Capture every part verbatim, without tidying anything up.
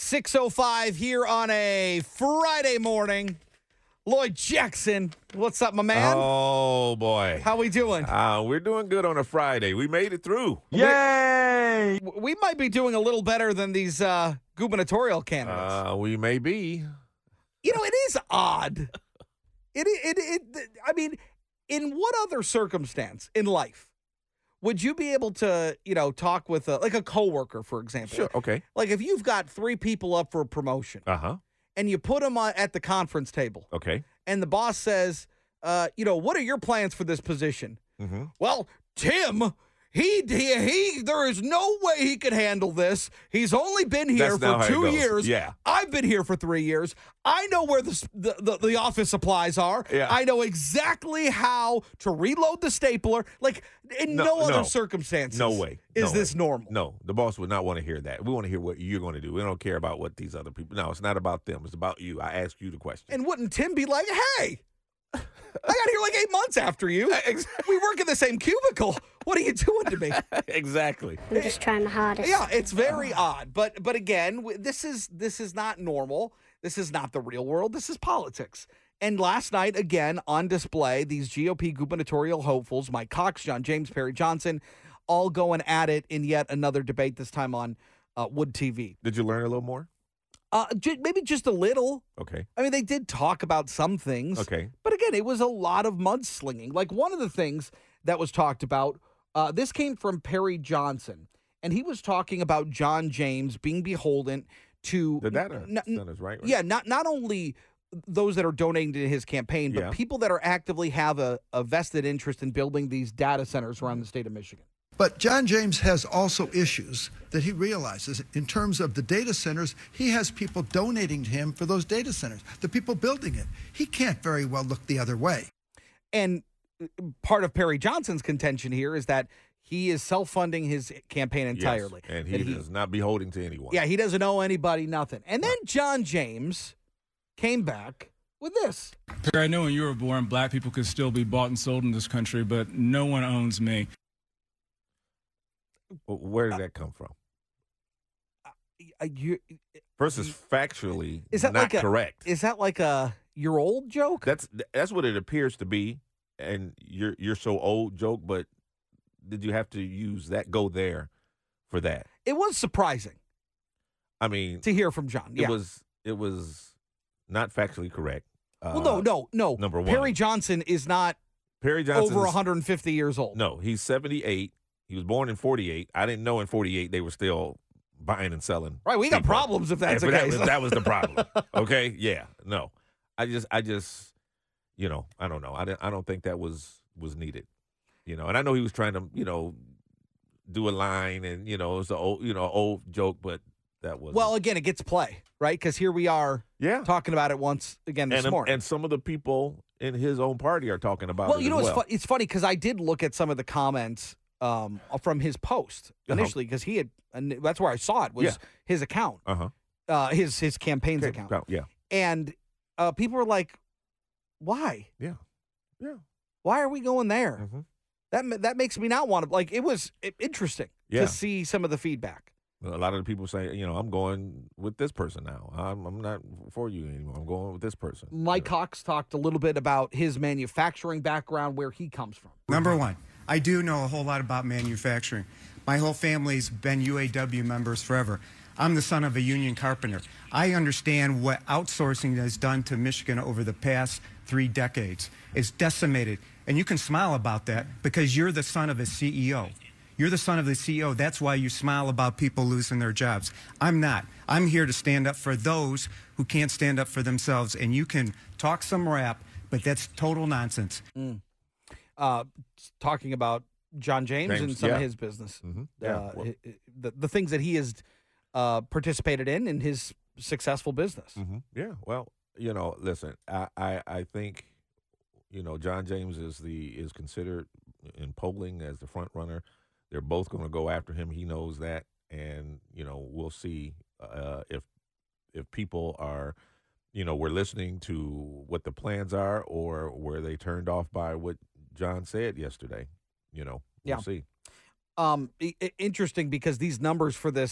six oh five here on a Friday morning. Lloyd Jackson, what's up, my man? Oh, boy. How we doing? Uh, we're doing good on a Friday. We made it through. Yay! We, we might be doing a little better than these uh, gubernatorial candidates. Uh, we may be. You know, it is odd. It, it, it, it, I mean, in what other circumstance in life would you be able to, you know, talk with a, like a coworker, for example? Sure, okay. Like if you've got three people up for a promotion Uh-huh. and you put them on, at the conference table Okay. and the boss says, uh, you know, what are your plans for this position? Mm-hmm. Well, Tim, he, he, he, there is no way he could handle this. He's only been here That's not for how it two goes. years. Yeah. I've been here for three years. I know where the, s- the, the, the office supplies are. Yeah. I know exactly how to reload the stapler. Like, in no, No, other no. circumstances. No way. Is No this way. normal? No, the boss would not want to hear that. We want to hear what you're going to do. We don't care about what these other people. No, it's not about them. It's about you. I ask you the question. And wouldn't Tim be like, hey, I got here like eight months after you. We work in the same cubicle. What are you doing to me? Exactly. I'm just trying my hardest. Yeah, it's very odd. But but again, w- this is this is not normal. This is not the real world. This is politics. And last night, again, on display, these G O P gubernatorial hopefuls, Mike Cox, John James, Perry Johnson, all going at it in yet another debate, this time on uh, Wood T V. Did you learn a little more? Uh, j- maybe just a little. Okay. I mean, they did talk about some things. Okay. But again, it was a lot of mudslinging. Like one of the things that was talked about, uh, this came from Perry Johnson, and he was talking about John James being beholden to The data n- n- centers, right? Yeah, not not only those that are donating to his campaign, but Yeah. people that are actively have a, a vested interest in building these data centers around the state of Michigan. But John James has also issues that he realizes. In terms of the data centers, he has people donating to him for those data centers, the people building it. He can't very well look the other way. And part of Perry Johnson's contention here is that he is self-funding his campaign entirely. Yes, and That he, is not beholden to anyone. Yeah, he doesn't owe anybody nothing. And then John James came back with this. Perry, I know when you were born, black people could still be bought and sold in this country, but no one owns me. Well, Where did that come from? Uh, you, First, is factually is that not like a, correct. Is that like a your old joke? That's that's what it appears to be, and you're you're so old joke. But did you have to use that? Go there for that? It was surprising I mean, to hear from John. it Yeah. was it was not factually correct. Uh, well, no, no, no. number one. Perry Johnson is not Perry Johnson over one hundred fifty years old. No, he's seventy-eight. He was born in forty-eight. I didn't know in forty-eight they were still buying and selling. Right, we got people. problems if that's And the that case. was, that was the problem. Okay, yeah, no, I just, I just, you know, I don't know. I didn't, I don't think that was was needed. You know, and I know he was trying to, you know, do a line, and you know, it was an old, you know, old joke, but that was Well, again, it gets play, right? Because here we are yeah, talking about it once again this and morning. and some of the people in his own party are talking about well, it you know, as it's, well. fu- it's funny because I did look at some of the comments um, from his post Uh-huh. initially because he had, and that's where I saw it was Yeah. his account, Uh huh. uh, his his campaign's Okay, account, yeah, and uh, people were like, "Why? yeah, yeah. Why are we going there?" Mm-hmm. That ma- that makes me not want to. Like, it was i- interesting Yeah. to see some of the feedback. A lot of the people say, you know, I'm going with this person now. I'm, I'm not for you anymore. I'm going with this person. Mike Cox talked a little bit about his manufacturing background, where he comes from. Number one, I do know a whole lot about manufacturing. My whole family's been U A W members forever. I'm the son of a union carpenter. I understand what outsourcing has done to Michigan over the past three decades. It's decimated. And you can smile about that because you're the son of a C E O. You're the son of the C E O. That's why you smile about people losing their jobs. I'm not. I'm here to stand up for those who can't stand up for themselves. And you can talk some rap, but that's total nonsense. Mm. Uh, talking about John James, James, and some yeah. of his business, Mm-hmm. Yeah. uh, well, hi- hi- the the things that he has uh, participated in in his successful business. mhm. Yeah. Well, you know, listen, I, I, I think, you know, John James is the is considered in polling as the front runner. They're both going to go after him. He knows that, and you know, we'll see uh, if if people are, you know, we're listening to what the plans are, or were they turned off by what John said yesterday. You know, we'll Yeah. see. Um, i- i- interesting because these numbers for this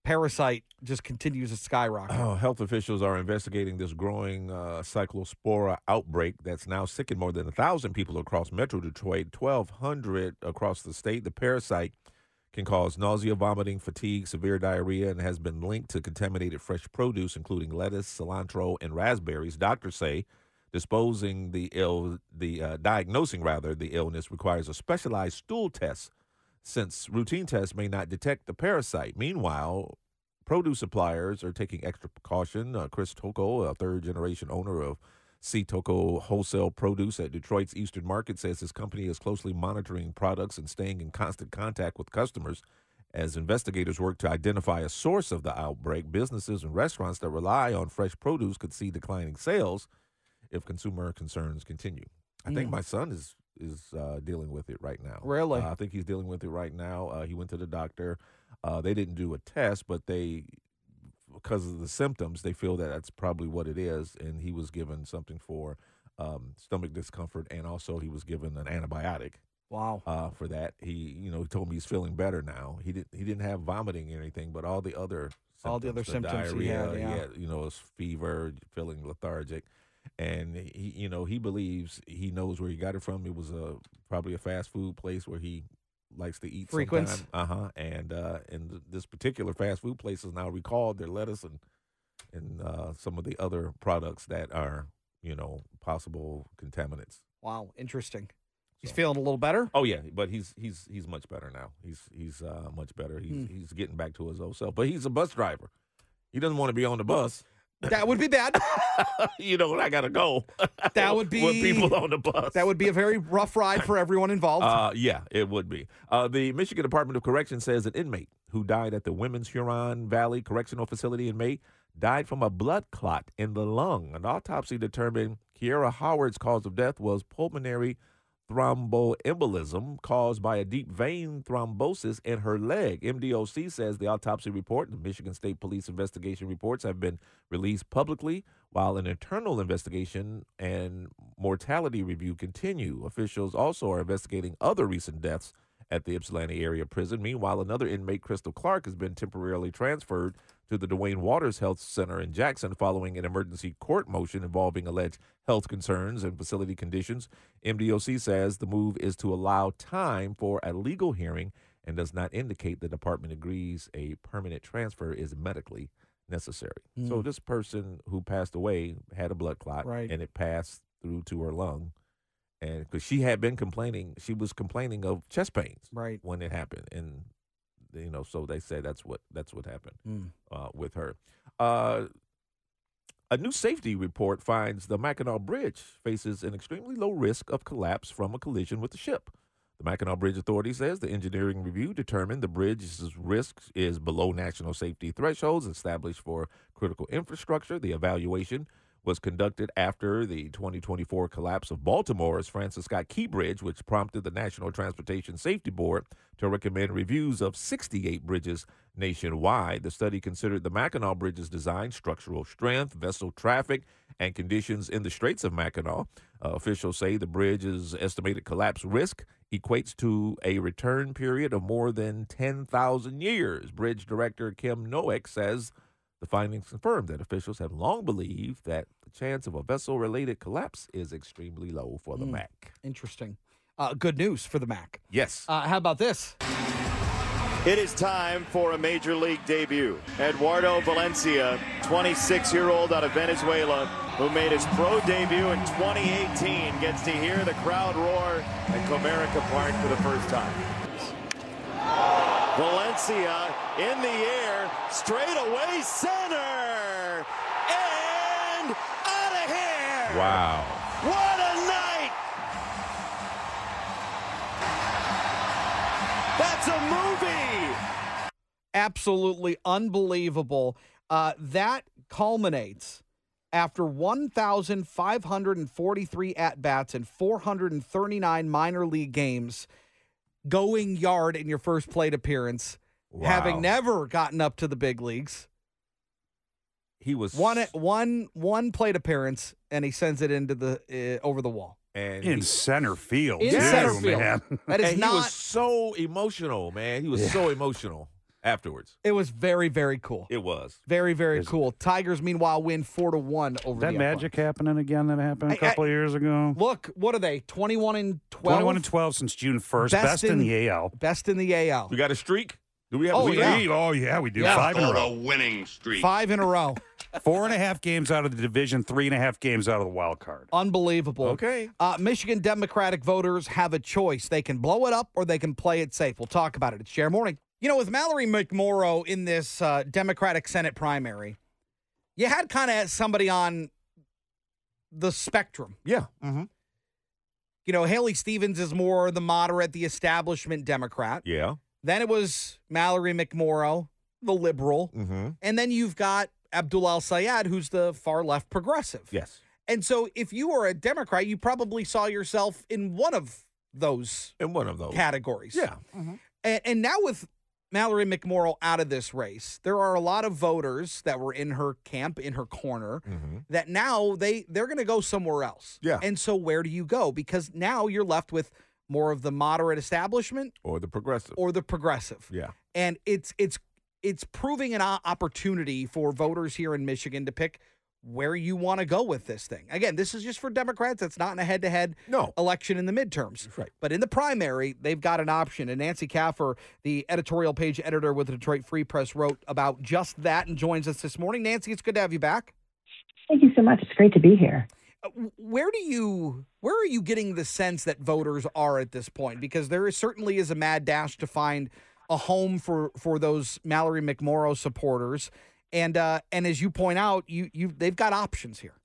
parasite just continues to skyrocket. Oh, health officials are investigating this growing uh, cyclospora outbreak that's now sickened more than one thousand people across Metro Detroit, twelve hundred across the state. The parasite can cause nausea, vomiting, fatigue, severe diarrhea, and has been linked to contaminated fresh produce, including lettuce, cilantro, and raspberries. Doctors say disposing the ill, the uh, diagnosing rather the illness requires a specialized stool test, since routine tests may not detect the parasite. Meanwhile, produce suppliers are taking extra precaution. Uh, Chris Toko, a third-generation owner of C. Toko Wholesale Produce at Detroit's Eastern Market, says his company is closely monitoring products and staying in constant contact with customers. As investigators work to identify a source of the outbreak, businesses and restaurants that rely on fresh produce could see declining sales if consumer concerns continue. I think Mm. my son is is uh, dealing with it right now. Really? Uh, I think he's dealing with it right now. Uh, he went to the doctor. Uh, they didn't do a test, but they, because of the symptoms, they feel that that's probably what it is. And he was given something for um, stomach discomfort, and also he was given an antibiotic Wow. uh, for that. He, you know, he told me he's feeling better now. He didn't. He didn't have vomiting or anything, but all the other symptoms, All the other symptoms he diarrhea, had, yeah. he had, you know, his fever, feeling lethargic. And he, you know, he believes he knows where he got it from. It was a probably a fast food place where he likes to eat. Frequents. Uh huh. And uh, and th- this particular fast food place has now recalled their lettuce and and uh, some of the other products that are, you know, possible contaminants. Wow. Interesting. He's So- feeling a little better. Oh yeah, but he's he's he's much better now. He's he's uh, much better. He's Hmm. he's getting back to his old self. But he's a bus driver. He doesn't want to be on the bus. That would be bad. You know, I gotta go. That would be with people on the bus. That would be a very rough ride for everyone involved. Uh, yeah, it would be. Uh, the Michigan Department of Correction says an inmate who died at the Women's Huron Valley Correctional Facility in May died from a blood clot in the lung. An autopsy determined Kiera Howard's cause of death was pulmonary thromboembolism caused by a deep vein thrombosis in her leg. M D O C says the autopsy report and the Michigan State Police investigation reports have been released publicly, while an internal investigation and mortality review continue. Officials also are investigating other recent deaths at the Ypsilanti area prison. Meanwhile, another inmate, Crystal Clark, has been temporarily transferred to the Duane Waters Health Center in Jackson following an emergency court motion involving alleged health concerns and facility conditions. M D O C says the move is to allow time for a legal hearing and does not indicate the department agrees a permanent transfer is medically necessary. Mm. So this person who passed away had a blood clot, Right. and it passed through to her lung. And because she had been complaining, she was complaining of chest pains Right. when it happened. And, you know, so they say that's what that's what happened Mm. uh, with her. Uh, a new safety report finds the Mackinac Bridge faces an extremely low risk of collapse from a collision with the ship. The Mackinac Bridge Authority says the engineering review determined the bridge's risk is below national safety thresholds established for critical infrastructure. The evaluation was conducted after the twenty twenty-four collapse of Baltimore's Francis Scott Key Bridge, which prompted the National Transportation Safety Board to recommend reviews of sixty-eight bridges nationwide. The study considered the Mackinac Bridge's design, structural strength, vessel traffic, and conditions in the Straits of Mackinac. Uh, officials say the bridge's estimated collapse risk equates to a return period of more than ten thousand years. Bridge Director Kim Noeck says the findings confirm that officials have long believed that the chance of a vessel-related collapse is extremely low for the Mm. Mac. Interesting. Uh, good news for the Mac. Yes. Uh, how about this? It is time for a major league debut. Eduardo Valencia, twenty-six-year-old out of Venezuela, who made his pro debut in twenty eighteen, gets to hear the crowd roar at Comerica Park for the first time. Valencia in the air, straight away center, and out of here! Wow. What a night! That's a movie! Absolutely unbelievable. Uh, that culminates after one thousand five hundred forty-three at-bats and four hundred thirty-nine minor league games, going yard in your first plate appearance, Wow. having never gotten up to the big leagues. He was One one one plate appearance, and he sends it into the uh, over the wall. and In he, center field, In too, center field. man. That is and not he was so emotional, man. He was Yeah. so emotional afterwards. It was very, very cool. It was. Very, very cool. Tigers, meanwhile, win four to one over Is that the magic Athletics. happening again that happened a I- couple I- of years ago? Look, what are they? twenty-one and twelve? twenty-one and twelve since June first. Best Best, in, in- the A L. Best in the A L. We got a streak? Do we have Oh, a we, yeah. streak? Oh, yeah, we do. Yeah. Five in a row. winning streak. Five in a row. Four and a half games out of the division, three and a half games out of the wild card. Unbelievable. Okay. Uh, Michigan Democratic voters have a choice. They can blow it up or they can play it safe. We'll talk about it. It's Share Morning. You know, with Mallory McMorrow in this uh, Democratic Senate primary, you had kind of somebody on the spectrum. Yeah. Mm-hmm. You know, Haley Stevens is more the moderate, the establishment Democrat. Yeah. Then it was Mallory McMorrow, the liberal. Mm-hmm. And then you've got Abdul Al-Sayed, who's the far left progressive. Yes. And so if you were a Democrat, you probably saw yourself in one of those In one of those. categories. Yeah. And, and now with Mallory McMorrow out of this race, there are a lot of voters that were in her camp, in her corner, Mm-hmm. that now they, they're going to go somewhere else. Yeah. And so where do you go? Because now you're left with more of the moderate establishment Or the progressive. or the progressive. yeah. And it's it's it's proving an o- opportunity for voters here in Michigan to pick where you want to go with this thing. Again, this is just for Democrats. It's not in a head-to-head No. election in the midterms. Right. But in the primary, they've got an option. And Nancy Kaffer, the editorial page editor with the Detroit Free Press, wrote about just that and joins us this morning. Nancy, it's good to have you back. Thank you so much. It's great to be here. Uh, Where do you where are you getting the sense that voters are at this point? Because there is, certainly is a mad dash to find a home for, for those Mallory McMorrow supporters. And uh, and as you point out, you you they've got options here.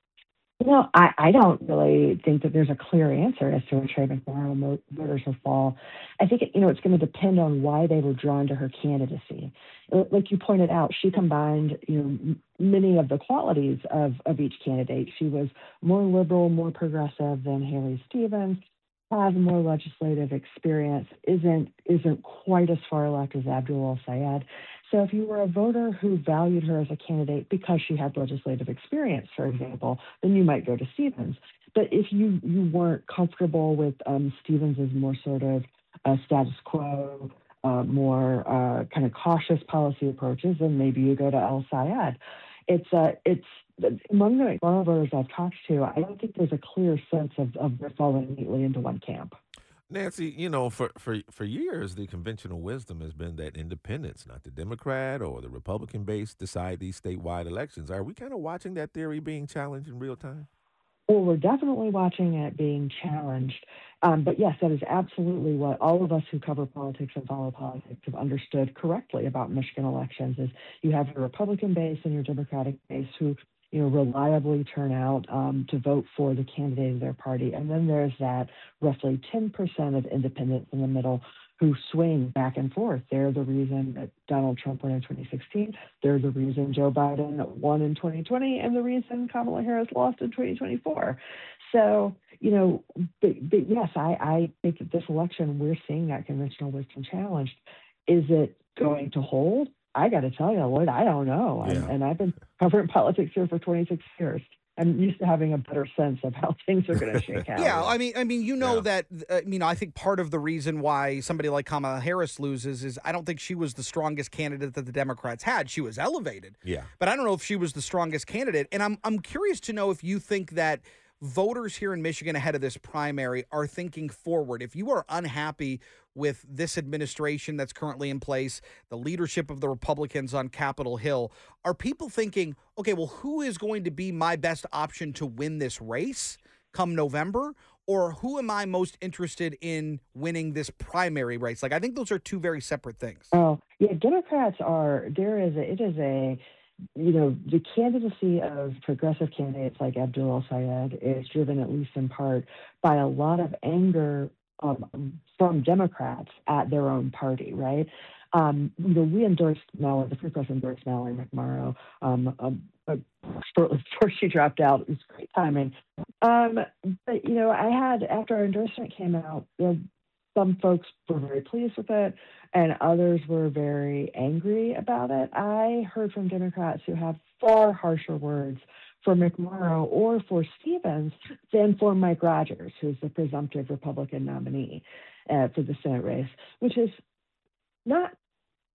You know, I, I don't really think that there's a clear answer as to where Trey McMorrow mo- voters will fall. I think, you know, it's going to depend on why they were drawn to her candidacy. Like you pointed out, she combined, you know, m- many of the qualities of, of each candidate. She was more liberal, more progressive than Haley Stevens, has more legislative experience, isn't isn't quite as far left as Abdul Al-Sayed. So if you were a voter who valued her as a candidate because she had legislative experience, for example, then you might go to Stevens. But if you, you weren't comfortable with um, Stevens' more sort of uh, status quo, uh, more uh, kind of cautious policy approaches, then maybe you go to Al-Sayed. It's uh, it's among the McMorrow voters I've talked to, I don't think there's a clear sense of, of they're falling neatly into one camp. Nancy, you know, for, for, for years, the conventional wisdom has been that independents, not the Democrat or the Republican base, decide these statewide elections. Are we kind of watching that theory being challenged in real time? Well, we're definitely watching it being challenged. Um, but yes, that is absolutely what all of us who cover politics and follow politics have understood correctly about Michigan elections is you have your Republican base and your Democratic base who, you know, reliably turn out um, to vote for the candidate of their party. And then there's that roughly ten percent of independents in the middle who swing back and forth. They're the reason that Donald Trump won in twenty sixteen. They're the reason Joe Biden won in twenty twenty, and the reason Kamala Harris lost in twenty twenty-four. So, you know, but, but yes, I, I think that this election, we're seeing that conventional wisdom challenged. Is it going to hold? I got to tell you, Lloyd, I don't know. Yeah. And, and I've been covering politics here for twenty-six years. I'm used to having a better sense of how things are going to shake out. Yeah, I mean, I mean, you know Yeah. that. Uh, you know, I think part of the reason why somebody like Kamala Harris loses is I don't think she was the strongest candidate that the Democrats had. She was elevated, Yeah. but I don't know if she was the strongest candidate. And I'm I'm curious to know if you think that voters here in Michigan ahead of this primary are thinking forward. If you are unhappy with this administration that's currently in place, the leadership of the Republicans on Capitol Hill, are people thinking, okay, well, who is going to be my best option to win this race come November? Or who am I most interested in winning this primary race? Like, I think those are two very separate things. Oh, yeah, Democrats are, there is a, it is a, you know, the candidacy of progressive candidates like Abdul Al-Sayed is driven, at least in part, by a lot of anger um, from Democrats at their own party, right? Um, you know, we endorsed Mallory, the Free Press endorsed Mallory McMorrow um, um, uh, shortly before she dropped out. It was great timing. Um, but, you know, I had, after our endorsement came out, you know, some folks were very pleased with it, and others were very angry about it. I heard from Democrats who have far harsher words for McMorrow or for Stevens than for Mike Rogers, who's the presumptive Republican nominee uh, for the Senate race, which is not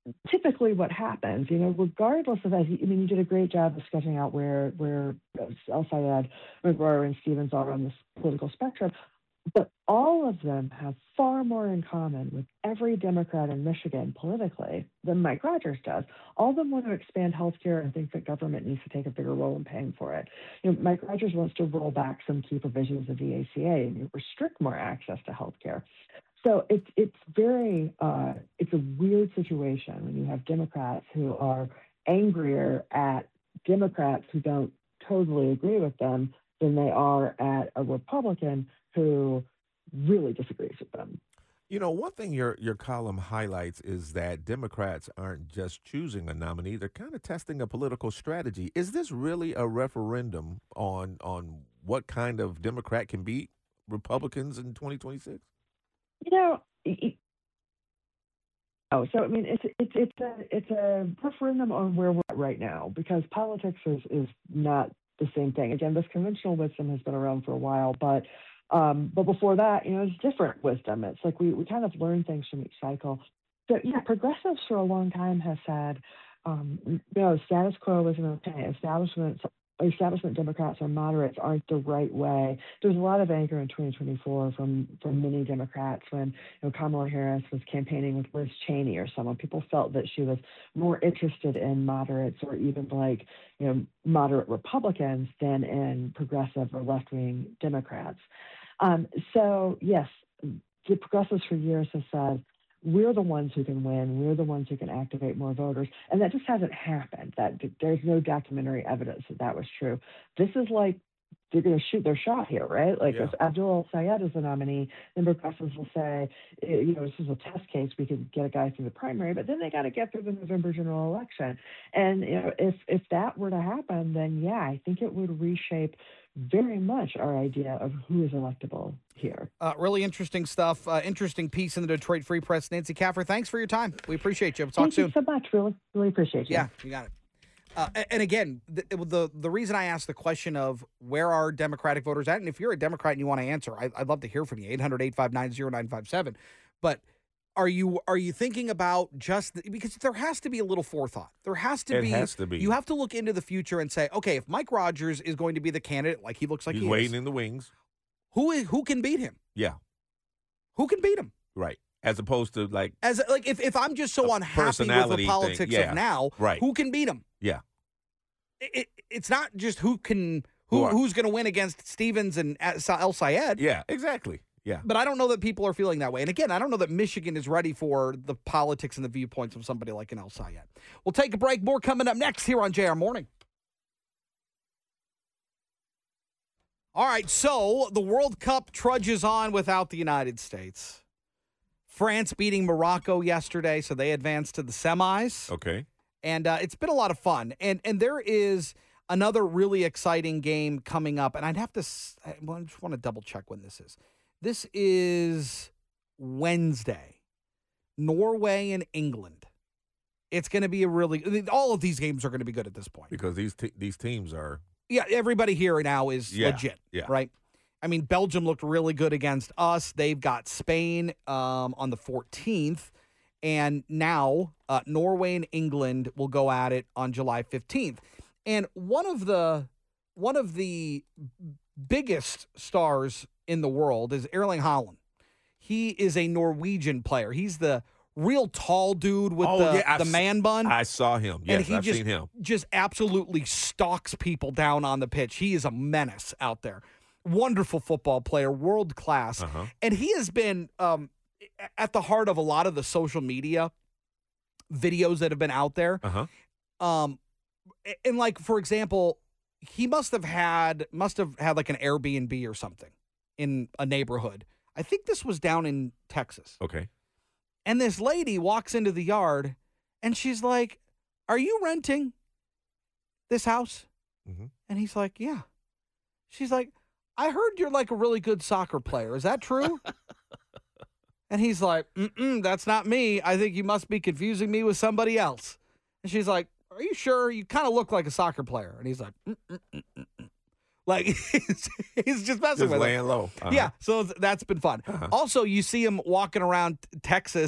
typically what happens, you know, regardless of that. I mean, you did a great job of sketching out where where El-Sayed, McGuire, and Stevens are on this political spectrum. But all of them have far more in common with every Democrat in Michigan politically than Mike Rogers does. All of them want to expand health care and think that government needs to take a bigger role in paying for it. You know, Mike Rogers wants to roll back some key provisions of the A C A and restrict more access to health care. So it's it's very uh, it's a weird situation when you have Democrats who are angrier at Democrats who don't totally agree with them than they are at a Republican who really disagrees with them. You know, one thing your your column highlights is that Democrats aren't just choosing a nominee; they're kind of testing a political strategy. Is this really a referendum on on what kind of Democrat can beat Republicans in twenty twenty-six? You know, it, oh, so I mean, it's it's it's a it's a referendum on where we're at right now, because politics is is not the same thing. Again, this conventional wisdom has been around for a while, but um, but before that, you know, it's different wisdom. It's like we we kind of learn things from each cycle. So yeah, progressives for a long time have said, um, you know, status quo isn't okay. Establishment establishment Democrats or moderates aren't the right way. There was a lot of anger in twenty twenty-four from, from many Democrats when, you know, Kamala Harris was campaigning with Liz Cheney or someone. People felt that she was more interested in moderates or even like, you know, moderate Republicans than in progressive or left-wing Democrats. Um, so, yes, the progressives for years have said, we're the ones who can win. We're the ones who can activate more voters. And that just hasn't happened. That there's no documentary evidence that that was true. This is like they're going to shoot their shot here, right? Like Yeah. if Abdul El-Sayed is the nominee, then progressives will say, you know, this is a test case. We could get a guy through the primary, but then they got to get through the November general election. And you know, if if that were to happen, then yeah, I think it would reshape very much our idea of who is electable here. Uh, really interesting stuff. Uh, interesting piece in the Detroit Free Press. Nancy Kaffer, thanks for your time. We appreciate you. We'll talk Thank soon. you so much. Really, really appreciate you. Yeah, you got it. Uh, a- and again, the, the the reason I asked the question of where are Democratic voters at, and if you're a Democrat and you want to answer, I, I'd love to hear from you. eight hundred, eight five nine, oh nine five seven. But are you are you thinking about just the, because there has to be a little forethought. There has to It be. has to be. You have to look into the future and say, okay, if Mike Rogers is going to be the candidate, like he looks like He's he waiting is, in the wings. who is who can beat him? Yeah, Who can beat him? right. As opposed to like, As like if, if I'm just so A unhappy with personality the thing, politics yeah, of now, right. who can beat him? yeah, It, it, it's not just who can Who who are- who's going to win against Stevens and El-Sayed. yeah, exactly. Yeah. But I don't know that people are feeling that way. And again, I don't know that Michigan is ready for the politics and the viewpoints of somebody like an El-Sayed. We'll take a break. More coming up next here on J R Morning. All right, so the World Cup trudges on without the United States. France beating Morocco yesterday, so they advanced to the semis. Okay. And uh, it's been a lot of fun. And and there is another really exciting game coming up. And I'd have to, s- I well, I just want to double check when this is. This is Wednesday, Norway and England. It's going to be a really, all of these games are going to be good at this point. Because these te- these teams are Yeah, everybody here now is Yeah, legit, yeah. right? I mean, Belgium looked really good against us. They've got Spain um, on the fourteenth. And now uh, Norway and England will go at it on July fifteenth. And one of the one of the biggest stars in the world is Erling Haaland. He is a Norwegian player. He's the real tall dude with Oh, the, yeah, I've the se- man bun. I saw him. Yes, and he I've just, seen him. just absolutely stalks people down on the pitch. He is a menace out there. Wonderful football player, world class. Uh-huh. And he has been um, at the heart of a lot of the social media videos that have been out there. Uh-huh. Um, and like, for example, he must have had must have had like an Airbnb or something in a neighborhood. I think this was down in Texas. Okay. And this lady walks into the yard and she's like, "Are you renting this house?" Mm-hmm. And he's like, "Yeah." She's like, "I heard you're like a really good soccer player. Is that true?" And he's like, Mm-mm, that's not me. I think you must be confusing me with somebody else. And she's like, "Are you sure? You kind of look like a soccer player." And he's like, Mm-mm-mm-mm-mm. Like, he's, he's just messing Just with laying her. low. Uh-huh. Yeah, so th- that's been fun. Uh-huh. Also, you see him walking around Texas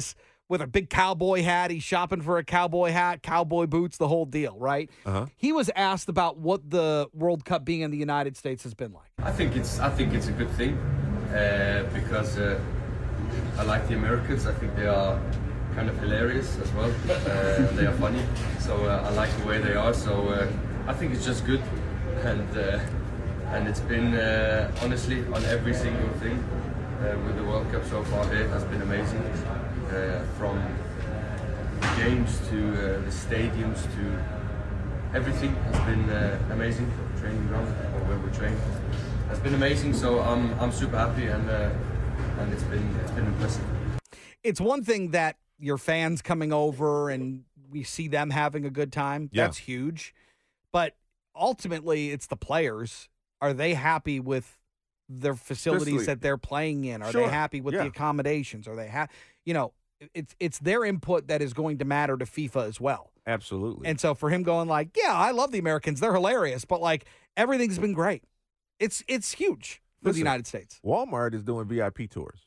with a big cowboy hat. He's shopping for a cowboy hat, cowboy boots, the whole deal, right? Uh-huh. He was asked about what the World Cup being in the United States has been like. I think it's I think it's a good thing uh, because uh, I like the Americans. I think they are kind of hilarious as well. Uh, they are funny, so uh, I like the way they are. So uh, I think it's just good, and uh, and it's been uh, honestly on every single thing uh, with the World Cup so far. It has been amazing, uh, from the games to uh, the stadiums to everything has been uh, amazing. Training ground or where we train has been amazing. So I'm I'm super happy, and uh, and it's been it's been impressive. It's one thing that your fans coming over and we see them having a good time. Yeah. That's huge. But ultimately, it's the players. Are they happy with their facilities Especially- that they're playing in? Are Sure. they happy with Yeah. the accommodations? Are they happy? You know, it's it's their input that is going to matter to FIFA as well. Absolutely. And so for him going like, yeah, I love the Americans. They're hilarious. But like everything's been great. It's it's huge for the Listen, United States. Walmart is doing V I P tours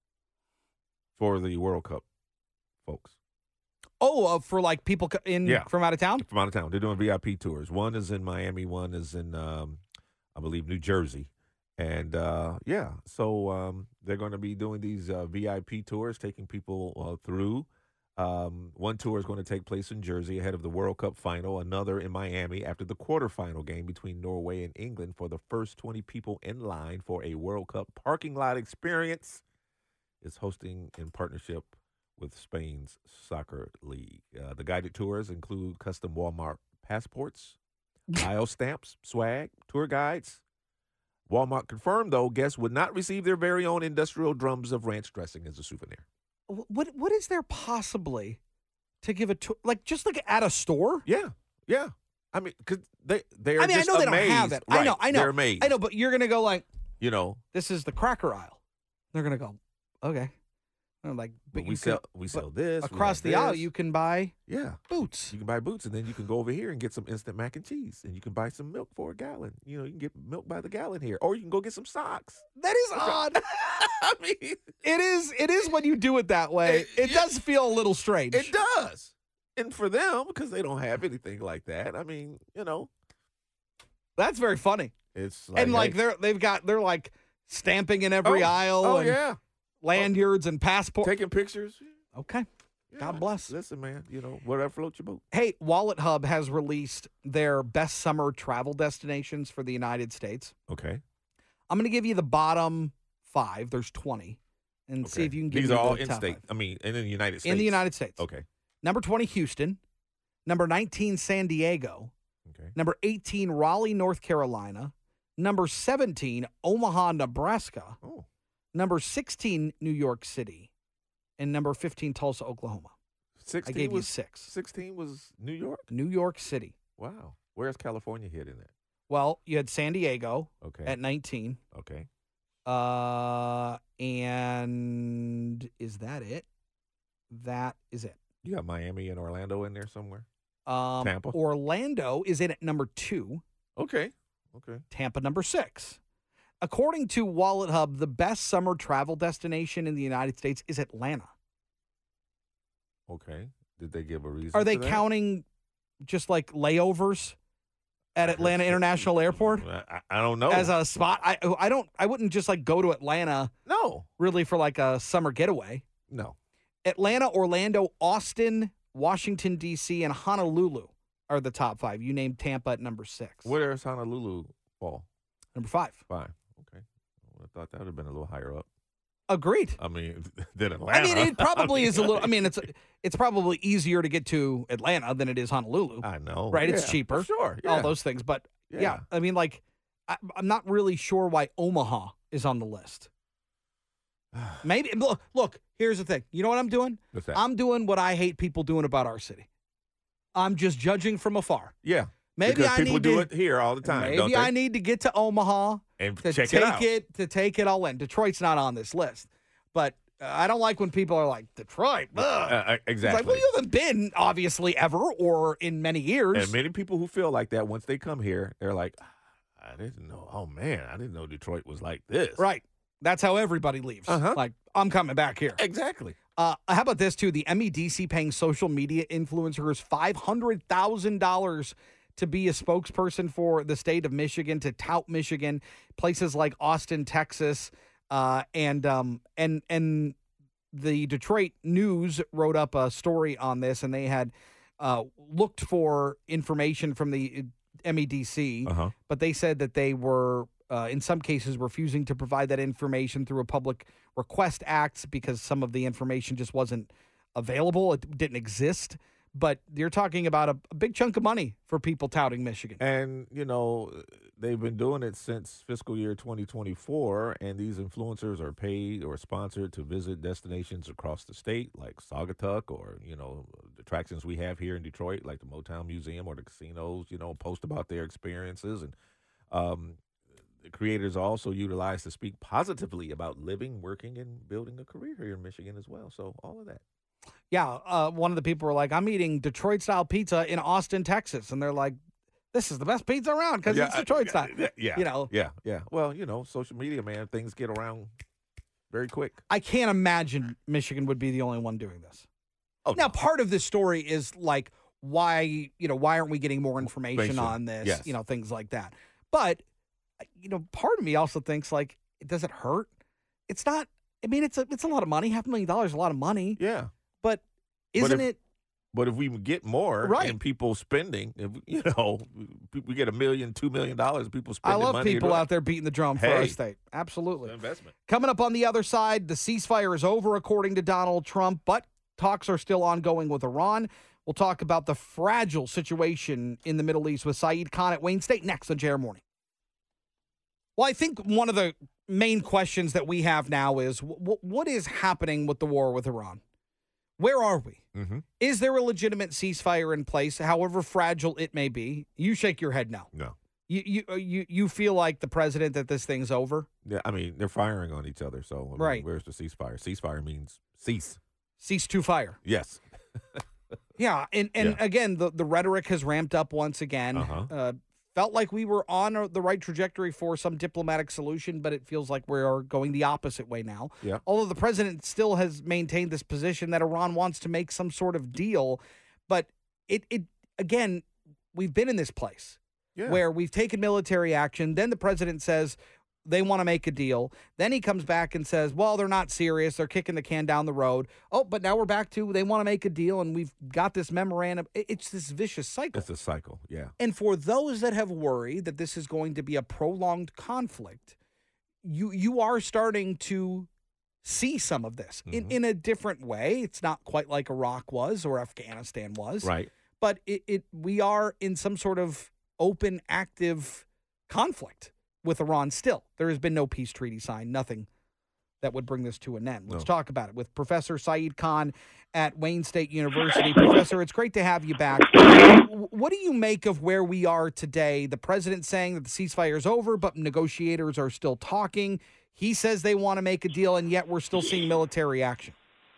for the World Cup folks. Oh, uh, for like people co- in Yeah. from out of town? From out of town. They're doing V I P tours. One is in Miami, one is in, um, I believe, New Jersey. And, uh, yeah, so um, they're going to be doing these uh, V I P tours, taking people uh, through. Um, one tour is going to take place in Jersey ahead of the World Cup final, another in Miami after the quarterfinal game between Norway and England for the first twenty people in line for a World Cup parking lot experience. It's hosting in partnership with Spain's soccer league. Uh, the guided tours include custom Walmart passports, aisle stamps, swag, tour guides. Walmart confirmed, though, guests would not receive their very own industrial drums of ranch dressing as a souvenir. Wh- What what is there possibly to give a tour like just like at a store? Yeah, yeah. I mean, because they they are I mean, I just know they amazed. don't have it. I Right, know, I know, They're amazed. I know, but you're gonna go like, You know, this is the cracker aisle. They're gonna go, okay. I'm like, but but we you sell can, we but sell this we across have the aisle. this. You can buy yeah. boots. You can buy boots, and then you can go over here and get some instant mac and cheese, and you can buy some milk for a gallon. You know, you can get milk by the gallon here, or you can go get some socks. That is odd. I mean, It is. It is when you do it that way. It- It, yeah. does feel a little strange. it does. And for them, because they don't have anything like that, I mean, you know, That's very funny. it's like, and like hey, they're they've got they're like stamping in every oh, aisle. Oh and yeah, lanyards and passport. taking pictures. Okay. Yeah. God bless. Listen, man, you know, whatever floats your boat. Hey, Wallet Hub has released their best summer travel destinations for the United States. Okay. I'm going to give you the bottom five. There's twenty, and see Okay. if you can give These me are all the in top state. five. I mean, in the United States. In the United States. Okay. Number twenty, Houston. Number nineteen, San Diego. Okay. Number eighteen, Raleigh, North Carolina. Number seventeen, Omaha, Nebraska. Oh. Number sixteen, New York City. And number fifteen, Tulsa, Oklahoma. sixteen I gave you was, six. sixteen was New York? New York City. Wow. Where's California hit in that? Well, you had San Diego Okay. at nineteen. okay. Uh, and is that it? That is it. You got Miami and Orlando in there somewhere? Um, Tampa? Orlando is in at number two. Okay. Okay. Tampa number six. According to Wallet Hub, the best summer travel destination in the United States is Atlanta. Okay. Did they give a reason? Are they for that? counting just like layovers at Atlanta International Airport I, I don't know. as a spot? I I don't. I wouldn't just like go to Atlanta no. really for like a summer getaway. No. Atlanta, Orlando, Austin, Washington, D C, and Honolulu are the top five. You named Tampa at number six. Where does Honolulu fall? Number five. Five. Okay. Well, I thought that would have been a little higher up. Agreed. I mean, than Atlanta. I mean, it probably I mean, is a little. I mean, it's it's probably easier to get to Atlanta than it is Honolulu, I know. right? It's Yeah, cheaper, Sure. Yeah. all those things. But yeah, Yeah. I mean, like, I, I'm not really sure why Omaha is on the list. Maybe look, look. Here's the thing. You know what I'm doing? What's that? I'm doing what I hate people doing about our city. I'm just judging from afar. yeah. Maybe because I people need do to, it here all the time. Maybe don't they? I need to get to Omaha and to check take it out. to take it all in. Detroit's not on this list, but uh, I don't like when people are like Detroit. Ugh. Uh, uh, It's exactly. like, well, you haven't been obviously ever or in many years. And many people who feel like that once they come here, they're like, I didn't know. Oh man, I didn't know Detroit was like this. Right. That's how everybody leaves. Uh-huh. Like, I'm coming back here. Exactly. Uh, how about this, too? The M E D C paying social media influencers five hundred thousand dollars to be a spokesperson for the state of Michigan, to tout Michigan, places like Austin, Texas, uh, and um, and and the Detroit News wrote up a story on this, and they had uh, looked for information from the M E D C, Uh-huh. but they said that they were, uh, in some cases, refusing to provide that information through a public request act because some of the information just wasn't available. It didn't exist. But you're talking about a, a big chunk of money for people touting Michigan. And, you know, they've been doing it since fiscal year twenty twenty-four, and these influencers are paid or sponsored to visit destinations across the state, like Saugatuck, or, you know, attractions we have here in Detroit, like the Motown Museum or the casinos, you know, post about their experiences. And um, the creators are also utilized to speak positively about living, working, and building a career here in Michigan as well. So all of that. Yeah, uh, one of the people were like, I'm eating Detroit-style pizza in Austin, Texas. And they're like, this is the best pizza around because Yeah, it's Detroit-style. Yeah, yeah, You know, yeah, yeah. Well, you know, social media, man, things get around very quick. I can't imagine Michigan would be the only one doing this. Oh, now, no. part of this story is like, why, you know, why aren't we getting more information Information, on this? yes. You know, things like that. But, you know, part of me also thinks like, does it hurt? It's not, I mean, it's a, it's a lot of money. Half a million dollars is a lot of money. Yeah. But isn't if, it? But if we get more Right. and people spending, if, you know, we get a million, two million dollars, people I spending love money. people out there beating the drum for our Hey. state. Absolutely. Investment. Coming up on the other side, the ceasefire is over, according to Donald Trump, but talks are still ongoing with Iran. We'll talk about the fragile situation in the Middle East with Saeed Khan at Wayne State next on J R Morning. Well, I think one of the main questions that we have now is w- what is happening with the war with Iran? Where are we? Mm-hmm. Is there a legitimate ceasefire in place, however fragile it may be? You shake your head no. No. You you uh, you you feel like the president that this thing's over? Yeah, I mean, they're firing on each other. So, I mean, Right. where's the ceasefire? Ceasefire means cease. Cease to fire. Yes. Yeah, and, and Yeah. again, the, the rhetoric has ramped up once again. Uh-huh. Uh, felt like we were on a- the right trajectory for some diplomatic solution, but it feels like we are going the opposite way now. Yeah. Although the president still has maintained this position that Iran wants to make some sort of deal, but it it again, we've been in this place Yeah. where we've taken military action. Then the president says they want to make a deal. Then he comes back and says, well, they're not serious. They're kicking the can down the road. Oh, but now we're back to they want to make a deal, and we've got this memorandum. It- It's this vicious cycle. It's a cycle. Yeah. And for those that have worried that this is going to be a prolonged conflict, you you are starting to see some of this in, Mhm. in a different way. It's not quite like Iraq was or Afghanistan was. Right. But it, it we are in some sort of open, active conflict with Iran still. There has been no peace treaty signed, nothing that would bring this to an end. Let's No. talk about it with Professor Saeed Khan at Wayne State University. Professor, it's great to have you back. What do you make of where we are today? The president saying that the ceasefire is over, but negotiators are still talking. He says they want to make a deal, and yet we're still seeing military action.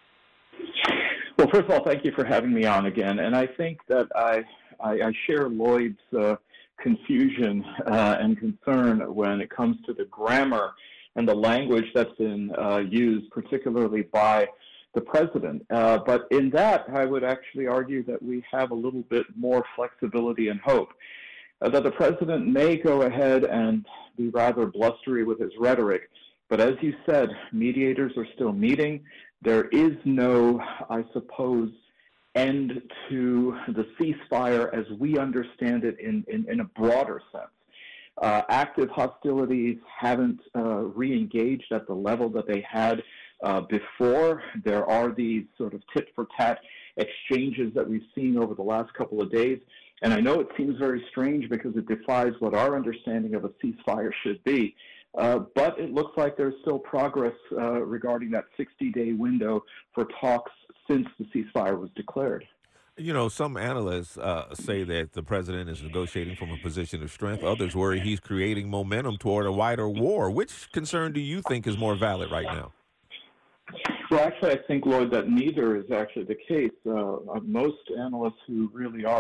Well, first of all, thank you for having me on again. And I think that I I, I share Lloyd's uh, confusion uh, and concern when it comes to the grammar and the language that's been uh, used, particularly by the president. Uh, but in that, I would actually argue that we have a little bit more flexibility and hope. Uh, that the president may go ahead and be rather blustery with his rhetoric, but as you said, mediators are still meeting. There is no, I suppose, end to the ceasefire as we understand it in, in, in a broader sense. Uh, active hostilities haven't uh, re-engaged at the level that they had uh, before. There are these sort of tit-for-tat exchanges that we've seen over the last couple of days. And I know it seems very strange because it defies what our understanding of a ceasefire should be. Uh, but it looks like there's still progress uh, regarding that sixty-day window for talks since the ceasefire was declared. You know, some analysts uh, say that the president is negotiating from a position of strength. Others worry he's creating momentum toward a wider war. Which concern do you think is more valid right now? Well, actually, I think, Lloyd, that neither is actually the case. Uh, most analysts who really are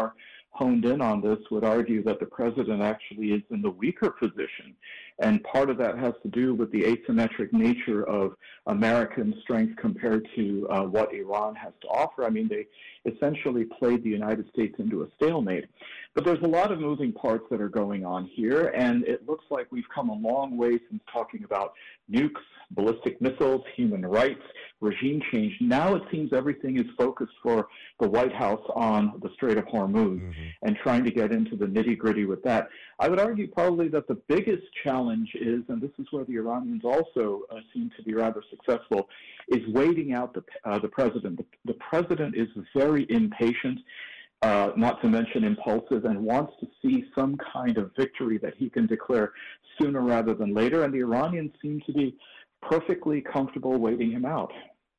honed in on this would argue that the president actually is in the weaker position. And part of that has to do with the asymmetric nature of American strength compared to uh, what Iran has to offer. I mean, they essentially played the United States into a stalemate. But there's a lot of moving parts that are going on here, and it looks like we've come a long way since talking about nukes, ballistic missiles, human rights, regime change. Now it seems everything is focused for the White House on the Strait of Hormuz mm-hmm. and trying to get into the nitty-gritty with that. I would argue probably that the biggest challenge is, and this is where the Iranians also uh, seem to be rather successful, is waiting out the, uh, the president. The, the president is very impatient, uh, not to mention impulsive, and wants to see some kind of victory that he can declare sooner rather than later, and the Iranians seem to be perfectly comfortable waiting him out.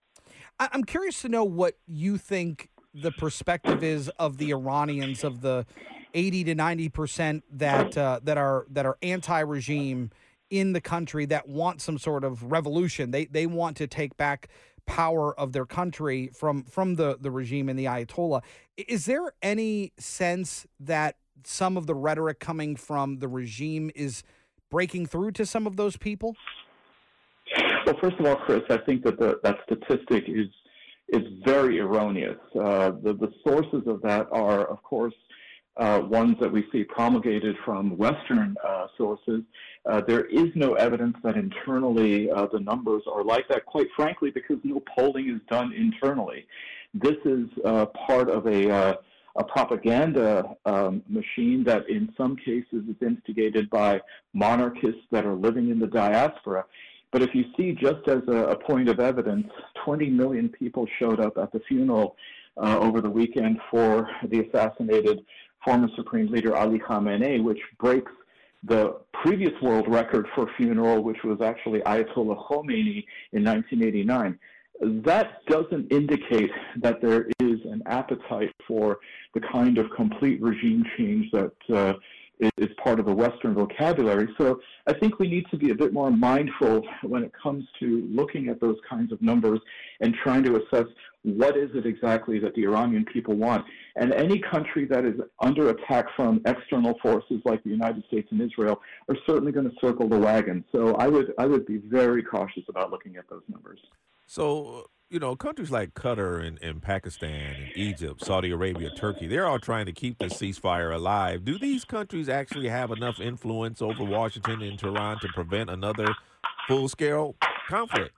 I'm curious to know what you think the perspective is of the Iranians, of the eighty to ninety percent that uh, that are that are anti-regime in the country, that want some sort of revolution. They they want to take back power of their country from from the, the regime and the Ayatollah. Is there any sense that some of the rhetoric coming from the regime is breaking through to some of those people? Well, first of all, Chris, I think that the, that statistic is is very erroneous. Uh, the, the sources of that are, of course, uh, ones that we see promulgated from Western uh, sources. Uh, there is no evidence that internally uh, the numbers are like that, quite frankly, because no polling is done internally. This is uh, part of a, uh, a propaganda um, machine that in some cases is instigated by monarchists that are living in the diaspora. But if you see, just as a, a point of evidence, twenty million people showed up at the funeral uh, over the weekend for the assassinated former Supreme Leader Ali Khamenei, which breaks the previous world record for funeral, which was actually Ayatollah Khomeini in nineteen eighty-nine. That doesn't indicate that there is an appetite for the kind of complete regime change that uh, is part of the Western vocabulary. So I think we need to be a bit more mindful when it comes to looking at those kinds of numbers and trying to assess what is it exactly that the Iranian people want. And any country that is under attack from external forces like the United States and Israel are certainly going to circle the wagon. So I would I would be very cautious about looking at those numbers. So, you know, countries like Qatar and, and Pakistan and Egypt, Saudi Arabia, Turkey, they're all trying to keep the ceasefire alive. Do these countries actually have enough influence over Washington and Tehran to prevent another full-scale conflict?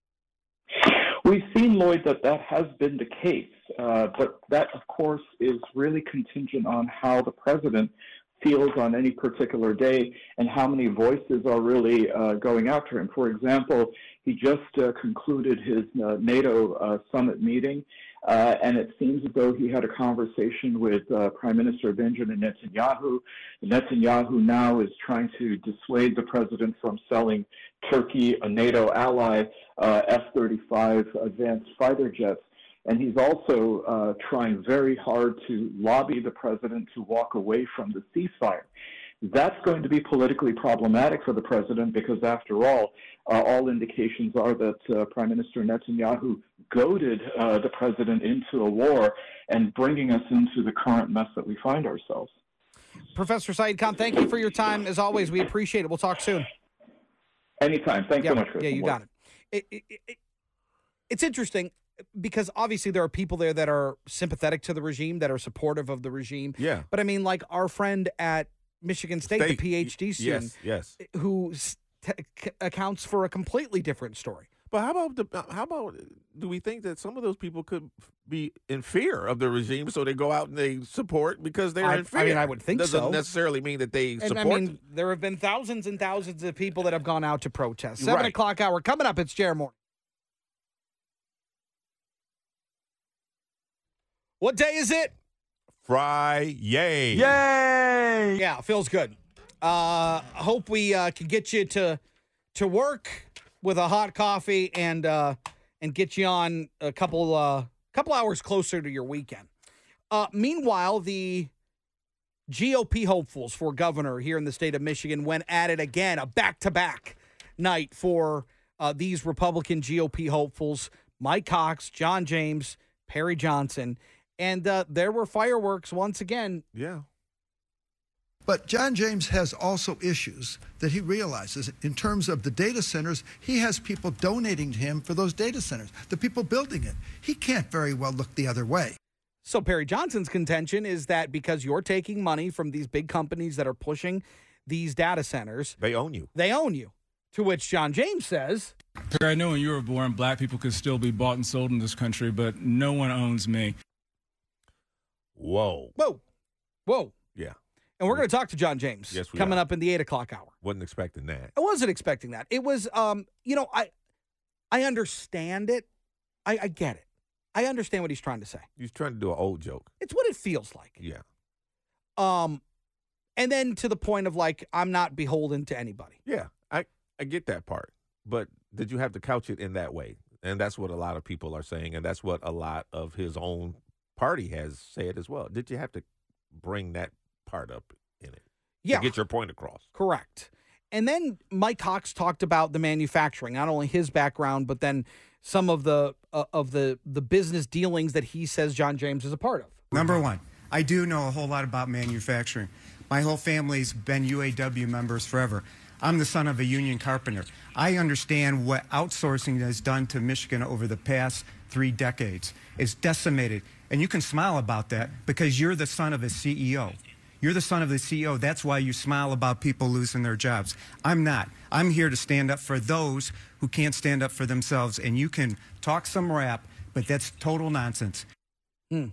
We've seen, Lloyd, that that has been the case. Uh, but that, of course, is really contingent on how the president feels on any particular day and how many voices are really uh, going after him. For example, he just uh, concluded his uh, NATO uh, summit meeting, uh, and it seems as though he had a conversation with uh, Prime Minister Benjamin Netanyahu. Netanyahu now is trying to dissuade the president from selling Turkey, a NATO ally, uh, F thirty-five advanced fighter jets. And he's also uh, trying very hard to lobby the president to walk away from the ceasefire. That's going to be politically problematic for the president because, after all, uh, all indications are that uh, Prime Minister Netanyahu goaded uh, the president into a war and bringing us into the current mess that we find ourselves. Professor Saeed Khan, thank you for your time. As always, we appreciate it. We'll talk soon. Anytime. Thanks yeah, so much, Chris. Yeah, you got it. It, it, it. It's interesting because obviously there are people there that are sympathetic to the regime, that are supportive of the regime. Yeah. But I mean, like our friend at Michigan State, State. the PhD student, yes, yes. who t- accounts for a completely different story. But how about the, how about do we think that some of those people could be in fear of the regime, so they go out and they support because they're I, in fear? I mean, I would think Doesn't so. Doesn't necessarily mean that they and support. I mean, there have been thousands and thousands of people that have gone out to protest. Seven right. o'clock hour coming up. It's Jared Morning. What day is it? Friday. Yay. Yay. Yeah, feels good. Uh, hope we uh, can get you to to work with a hot coffee and uh, and get you on a couple uh, couple hours closer to your weekend. Uh, meanwhile, the G O P hopefuls for governor here in the state of Michigan went at it again, a back-to-back night for uh, these Republican G O P hopefuls, Mike Cox, John James, Perry Johnson. And uh, there were fireworks once again. Yeah. But John James has also issues that he realizes in terms of the data centers. He has people donating to him for those data centers, the people building it. He can't very well look the other way. So Perry Johnson's contention is that because you're taking money from these big companies that are pushing these data centers, they own you. They own you. To which John James says, Perry, I know when you were born, black people could still be bought and sold in this country, but no one owns me. Whoa. Whoa. Whoa. Yeah. And we're going to talk to John James yes, we coming are. up in the eight o'clock hour. Wasn't expecting that. I wasn't expecting that. It was, um, you know, I I understand it. I, I get it. I understand what he's trying to say. He's trying to do an old joke. It's what it feels like. Yeah. Um, and then to the point of like, I'm not beholden to anybody. Yeah, I, I get that part. But did you have to couch it in that way? And that's what a lot of people are saying. And that's what a lot of his own party has said as well. Did you have to bring that part up in it yeah. to get your point across? Correct. And then Mike Cox talked about the manufacturing, not only his background, but then some of the uh, of the the business dealings that he says John James is a part of. Number one, I do know a whole lot about manufacturing. My whole family's been U A W members forever. I'm the son of a union carpenter. I understand what outsourcing has done to Michigan over the past three decades. It's decimated. And you can smile about that because you're the son of a C E O. You're the son of the C E O. That's why you smile about people losing their jobs. I'm not. I'm here to stand up for those who can't stand up for themselves. And you can talk some rap, but that's total nonsense. Hmm.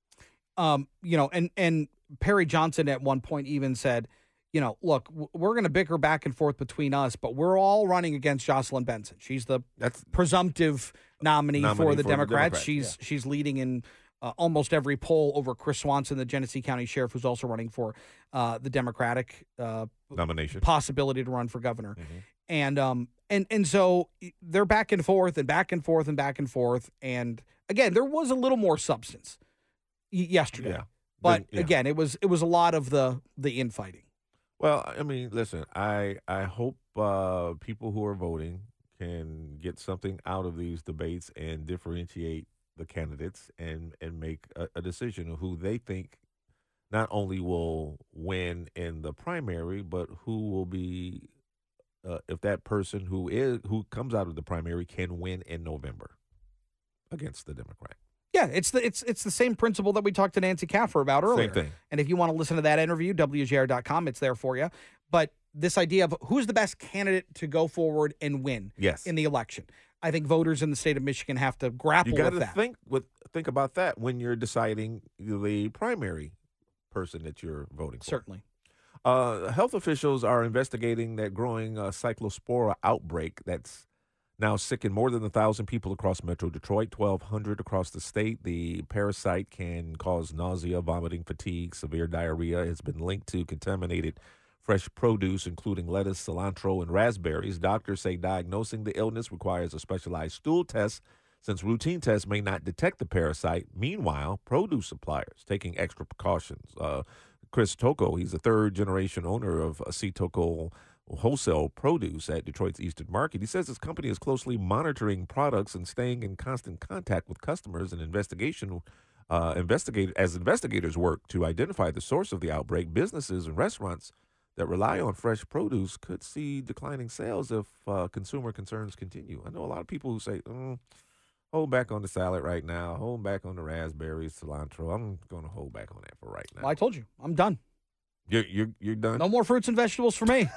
Um, you know, and, and Perry Johnson at one point even said, you know, look, we're going to bicker back and forth between us, but we're all running against Jocelyn Benson. She's the That's presumptive nominee, nominee for the for Democrats. the Democrats, she's yeah. she's leading in uh, almost every poll over Chris Swanson, the Genesee County Sheriff, who's also running for uh, the Democratic uh, nomination possibility to run for governor. Mm-hmm. And um and and so they're back and forth and back and forth and back and forth. And again, there was a little more substance y- yesterday, Yeah. but The- yeah. again, it was it was a lot of the the infighting. Well, I mean, listen, I I hope uh, people who are voting can get something out of these debates and differentiate the candidates and, and make a, a decision of who they think not only will win in the primary, but who will be, uh, if that person who is who comes out of the primary can win in November against the Democrat. Yeah, it's the it's it's the same principle that we talked to Nancy Kaffer about earlier. Same thing. And if you want to listen to that interview, W J R dot com, it's there for you. But this idea of who's the best candidate to go forward and win Yes. in the election, I think voters in the state of Michigan have to grapple You got with to that. think with think about that when you're deciding the primary person that you're voting for. Certainly. Uh, health officials are investigating that growing uh, cyclospora outbreak that's now sickened more than one thousand people across Metro Detroit, twelve hundred across the state. The parasite can cause nausea, vomiting, fatigue, severe diarrhea. It's been linked to contaminated fresh produce, including lettuce, cilantro, and raspberries. Doctors say diagnosing the illness requires a specialized stool test since routine tests may not detect the parasite. Meanwhile, produce suppliers taking extra precautions. Uh, Chris Tocco, he's the third-generation owner of C. Tocco Wholesale Produce at Detroit's Eastern Market. He says his company is closely monitoring products and staying in constant contact with customers and investigation uh, investigate as investigators work to identify the source of the outbreak. Businesses and restaurants that rely on fresh produce could see declining sales if uh, consumer concerns continue. I know a lot of people who say, mm, hold back on the salad right now, hold back on the raspberries, cilantro. I'm going to hold back on that for right now. Well, I told you, I'm done. You're, you're, you're done? No more fruits and vegetables for me.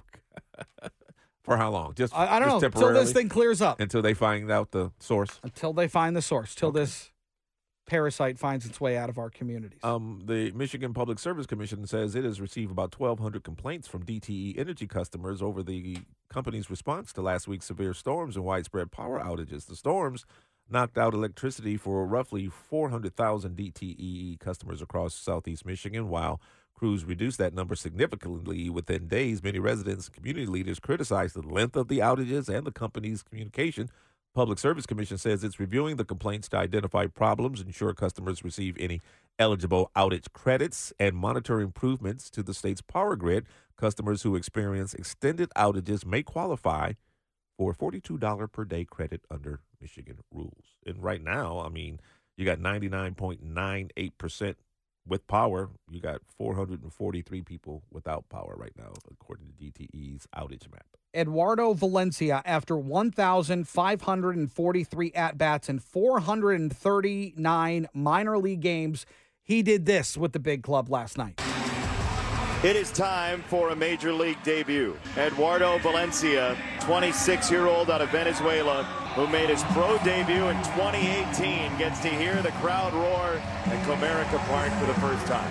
Okay. For how long? Just I, I don't just know. Until temporarily? this thing clears up. Until they find out the source? Until they find the source. Till this parasite finds its way out of our communities. Um, the Michigan Public Service Commission says it has received about twelve hundred complaints from D T E Energy customers over the company's response to last week's severe storms and widespread power outages. The storms knocked out electricity for roughly four hundred thousand D T E customers across southeast Michigan, while crews reduced that number significantly within days. Many residents and community leaders criticized the length of the outages and the company's communication. Public Service Commission says it's reviewing the complaints to identify problems, ensure customers receive any eligible outage credits, and monitor improvements to the state's power grid. Customers who experience extended outages may qualify for a forty-two dollars per day credit under Michigan rules. And right now, I mean, You got ninety-nine point nine eight percent with power. You got four hundred forty-three people without power right now, according to D T E's outage map. Eduardo Valencia, after one thousand five hundred forty-three at-bats and four hundred thirty-nine minor league games, he did this with the big club last night. It is time for a major league debut. Eduardo Valencia, twenty-six-year-old out of Venezuela, who made his pro debut in twenty eighteen, gets to hear the crowd roar at Comerica Park for the first time.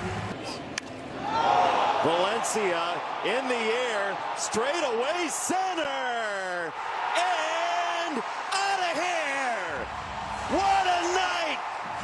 Valencia in the air, straight away center, and out of here. What a night!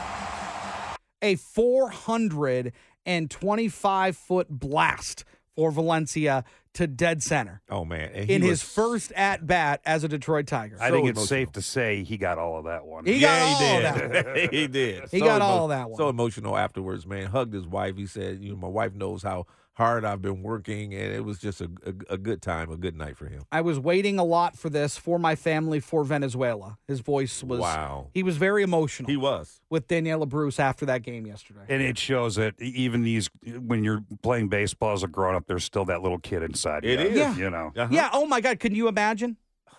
A four hundred twenty-five foot blast for Valencia to dead center. Oh, man. And in was, his first at-bat as a Detroit Tiger. I So think it's emotional. safe to say he got all of that one. He yeah, got all he of did. that one. he did. He So got emo- all of that one. So emotional afterwards, man. Hugged his wife. He said, you know, my wife knows how hard I've been working, and it was just a, a, a good time, a good night for him. I was waiting a lot for this for my family for Venezuela. His voice was, Wow. he was very emotional. He was. With Daniela Bruce after that game yesterday. And it shows that even these, when you're playing baseball as a grown up, there's still that little kid inside. It you, is. Yeah. You know. Uh-huh. Yeah, oh my God, can you imagine?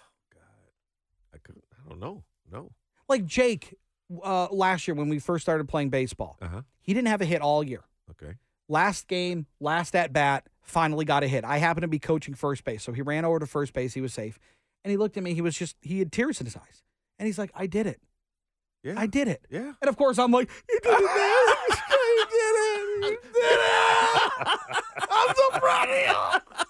I, could, I don't know. No. Like Jake uh, last year when we first started playing baseball, Uh-huh. he didn't have a hit all year. Okay. Last game, last at bat, finally got a hit. I happened to be coaching first base, so he ran over to first base. He was safe. And he looked at me. He was just, he had tears in his eyes. And he's like, I did it. Yeah. I did it. Yeah. And of course, I'm like, you did it, man. You did it. You did it. I'm so proud of you.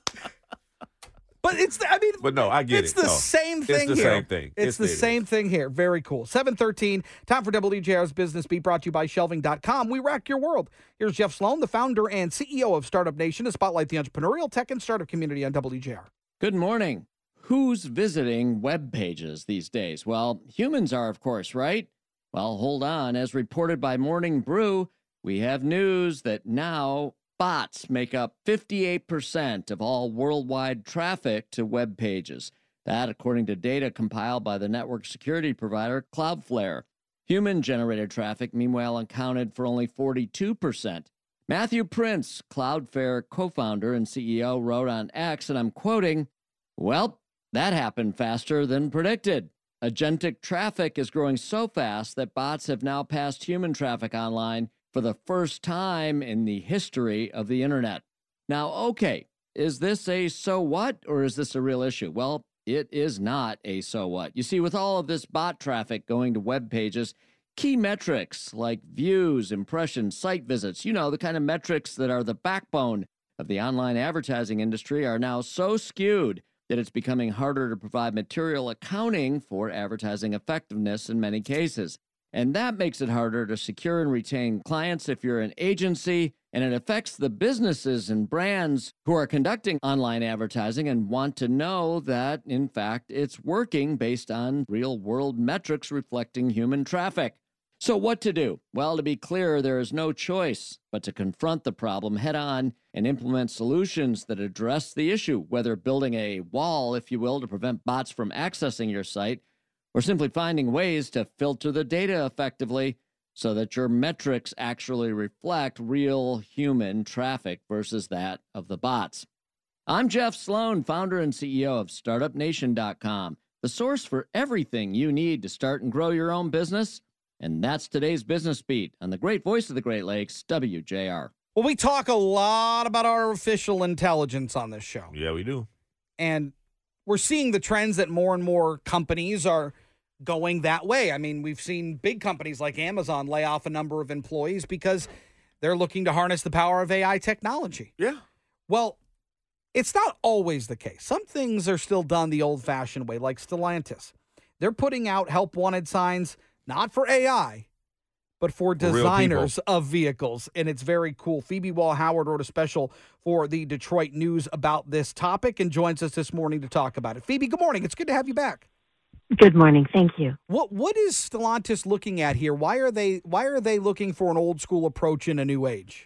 But it's, the, I mean, But no, I get it's it. the No. same thing It's the here. same thing. It's, It's the it same is. thing here. Very cool. seven thirteen, time for W J R's Business Beat, brought to you by shelving dot com. We rack your world. Here's Jeff Sloan, the founder and C E O of Startup Nation, to spotlight the entrepreneurial tech and startup community on W J R. Good morning. Who's visiting web pages these days? Well, humans are, of course, right? Well, hold on. As reported by Morning Brew, we have news that now bots make up fifty-eight percent of all worldwide traffic to web pages. That, according to data compiled by the network security provider Cloudflare. Human-generated traffic, meanwhile, accounted for only forty-two percent. Matthew Prince, Cloudflare co-founder and C E O, wrote on X, and I'm quoting, "Well, that happened faster than predicted. Agentic traffic is growing so fast that bots have now passed human traffic online for the first time in the history of the internet." Now, okay, is this a so what, or is this a real issue? Well, it is not a so what. You see, with all of this bot traffic going to web pages, key metrics like views, impressions, site visits, you know, the kind of metrics that are the backbone of the online advertising industry are now so skewed that it's becoming harder to provide material accounting for advertising effectiveness in many cases. And that makes it harder to secure and retain clients if you're an agency, and it affects the businesses and brands who are conducting online advertising and want to know that, in fact, it's working based on real-world metrics reflecting human traffic. So what to do? Well, to be clear, there is no choice but to confront the problem head-on and implement solutions that address the issue, whether building a wall, if you will, to prevent bots from accessing your site, or simply finding ways to filter the data effectively so that your metrics actually reflect real human traffic versus that of the bots. I'm Jeff Sloan, founder and C E O of startup nation dot com, the source for everything you need to start and grow your own business. And that's today's Business Beat on the great voice of the Great Lakes, W J R. Well, we talk a lot about artificial intelligence on this show. Yeah, we do. And we're seeing the trends that more and more companies are going that way. I mean, we've seen big companies like Amazon lay off a number of employees because they're looking to harness the power of A I technology. Yeah. Well, it's not always the case. Some things are still done the old-fashioned way, like Stellantis. They're putting out help wanted signs, not for A I, but for designers of vehicles, and it's very cool. Phoebe Wall-Howard wrote a special for the Detroit News about this topic and joins us this morning to talk about it. Phoebe, good morning. It's good to have you back. Good morning. Thank you. What what is Stellantis looking at here? Why are they why are they looking for an old school approach in a new age?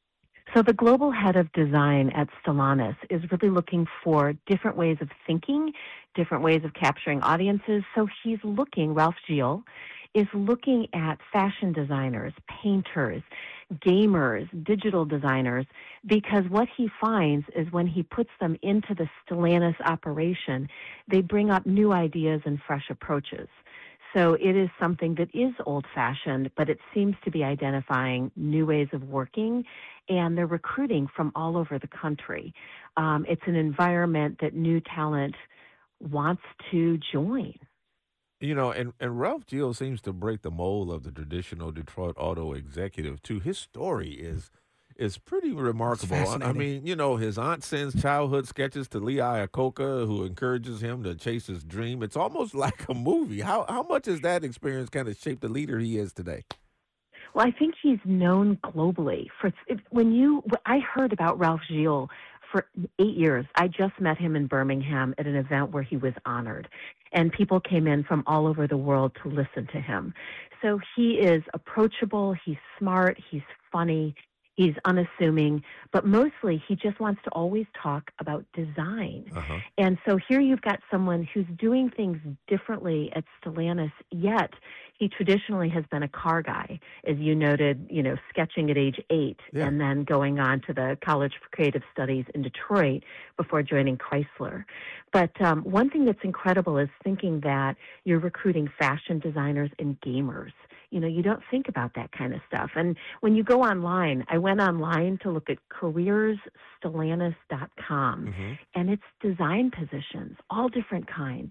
So the global head of design at Stellantis is really looking for different ways of thinking, different ways of capturing audiences. So he's looking, Ralph Gilles is looking at fashion designers, painters, gamers, digital designers, because what he finds is when he puts them into the Stellantis operation, they bring up new ideas and fresh approaches. So it is something that is old-fashioned, but it seems to be identifying new ways of working, and they're recruiting from all over the country. Um, it's an environment that new talent wants to join. You know, and, and Ralph Gio seems to break the mold of the traditional Detroit auto executive, too. His story is is pretty remarkable. I mean, you know, his aunt sends childhood sketches to Lee Iacocca, who encourages him to chase his dream. It's almost like a movie. How how much has that experience kind of shaped the leader he is today? Well, I think he's known globally. For when you, I heard about Ralph Gio for eight years. I just met him in Birmingham at an event where he was honored, and people came in from all over the world to listen to him. So he is approachable. He's smart. He's funny. He's unassuming, but mostly he just wants to always talk about design. Uh-huh. And so here you've got someone who's doing things differently at Stellantis, yet he traditionally has been a car guy, as you noted, you know, sketching at age eight yeah. and then going on to the College for Creative Studies in Detroit before joining Chrysler. But um, one thing that's incredible is thinking that you're recruiting fashion designers and gamers. You know, you don't think about that kind of stuff. And when you go online, I went online to look at careers stellantis dot com, mm-hmm. and it's design positions, all different kinds.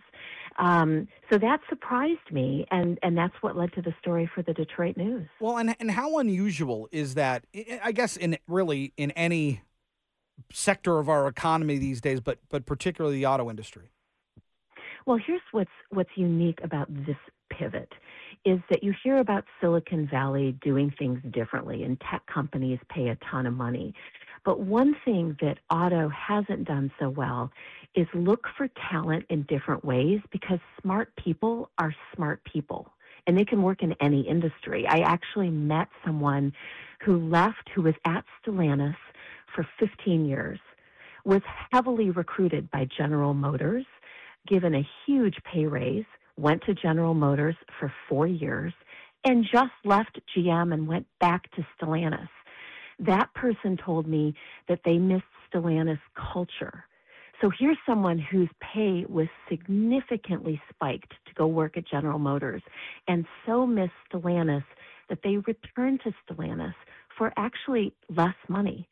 Um, so that surprised me, and, and that's what led to the story for the Detroit News. Well, and and how unusual is that, I guess, in really in any sector of our economy these days, but but particularly the auto industry? Well, here's what's what's unique about this pivot is that you hear about Silicon Valley doing things differently, and tech companies pay a ton of money. But one thing that auto hasn't done so well is look for talent in different ways, because smart people are smart people, and they can work in any industry. I actually met someone who left, who was at Stellantis for fifteen years, was heavily recruited by General Motors, given a huge pay raise, went to General Motors for four years, and just left G M and went back to Stellantis. That person told me that they missed Stellantis culture. So here's someone whose pay was significantly spiked to go work at General Motors, and so missed Stellantis that they returned to Stellantis for actually less money.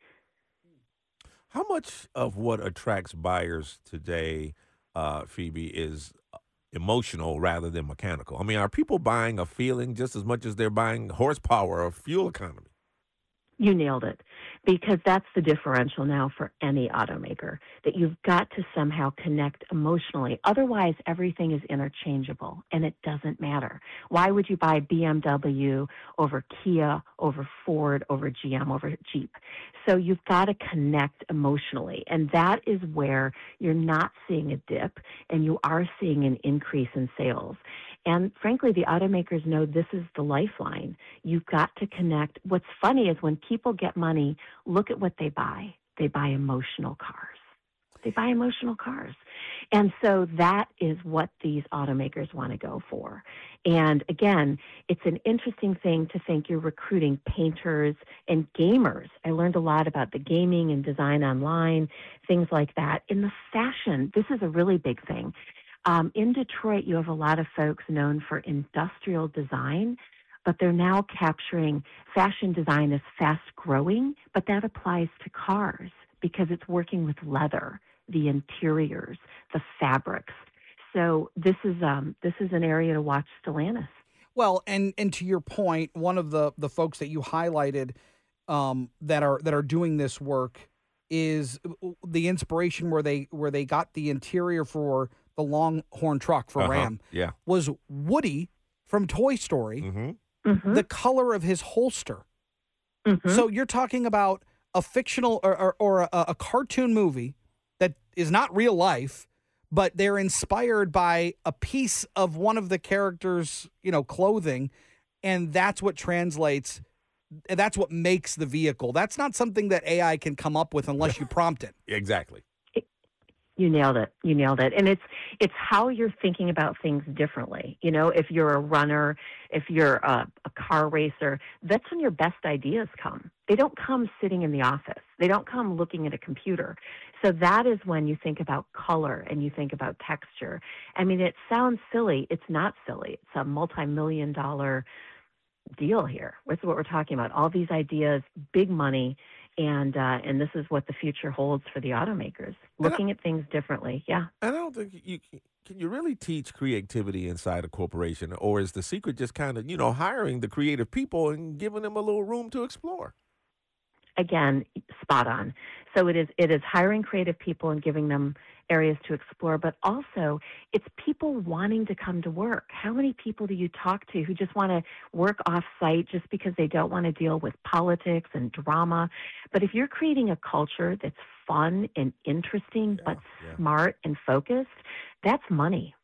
How much of what attracts buyers today, uh, Phoebe, is emotional rather than mechanical? I mean, are people buying a feeling just as much as they're buying horsepower or fuel economy? You nailed it, because that's the differential now for any automaker, that you've got to somehow connect emotionally. Otherwise, everything is interchangeable, and it doesn't matter. Why would you buy B M W over Kia, over Ford, over G M, over Jeep? So you've got to connect emotionally, and that is where you're not seeing a dip, and you are seeing an increase in sales. And frankly, the automakers know this is the lifeline. You've got to connect. What's funny is when people get money, look at what they buy. They buy emotional cars. They buy emotional cars. And so that is what these automakers want to go for. And again, it's an interesting thing to think you're recruiting painters and gamers. I learned a lot about the gaming and design online, things like that. In the fashion, this is a really big thing. Um, in Detroit, you have a lot of folks known for industrial design, but they're now capturing fashion design as fast growing, but that applies to cars because it's working with leather, the interiors, the fabrics. So this is um, this is an area to watch Stellantis. Well, and and to your point, one of the the folks that you highlighted um, that are that are doing this work is the inspiration where they where they got the interior for the Longhorn truck for uh-huh. Ram yeah. was Woody from Toy Story, mm-hmm. Mm-hmm. the color of his holster. Mm-hmm. So you're talking about a fictional or, or, or a, a cartoon movie that is not real life, but they're inspired by a piece of one of the characters' you know, clothing, and that's what translates. That's what makes the vehicle. That's not something that A I can come up with unless you prompt it. Exactly. You nailed it. You nailed it. And it's it's how you're thinking about things differently. You know, if you're a runner, if you're a, a car racer, that's when your best ideas come. They don't come sitting in the office. They don't come looking at a computer. So that is when you think about color and you think about texture. I mean, it sounds silly. It's not silly. It's a multi-million dollar deal here. This is what we're talking about. All these ideas, big money. And uh, and this is what the future holds for the automakers, looking at things differently. Yeah. And I don't think you can you really teach creativity inside a corporation, or is the secret just kind of, you know, hiring the creative people and giving them a little room to explore? Again, spot on. So it is it is hiring creative people and giving them areas to explore, but also it's people wanting to come to work. How many people do you talk to who just want to work off-site just because they don't want to deal with politics and drama? But if you're creating a culture that's fun and interesting, yeah, but yeah. smart and focused, that's money.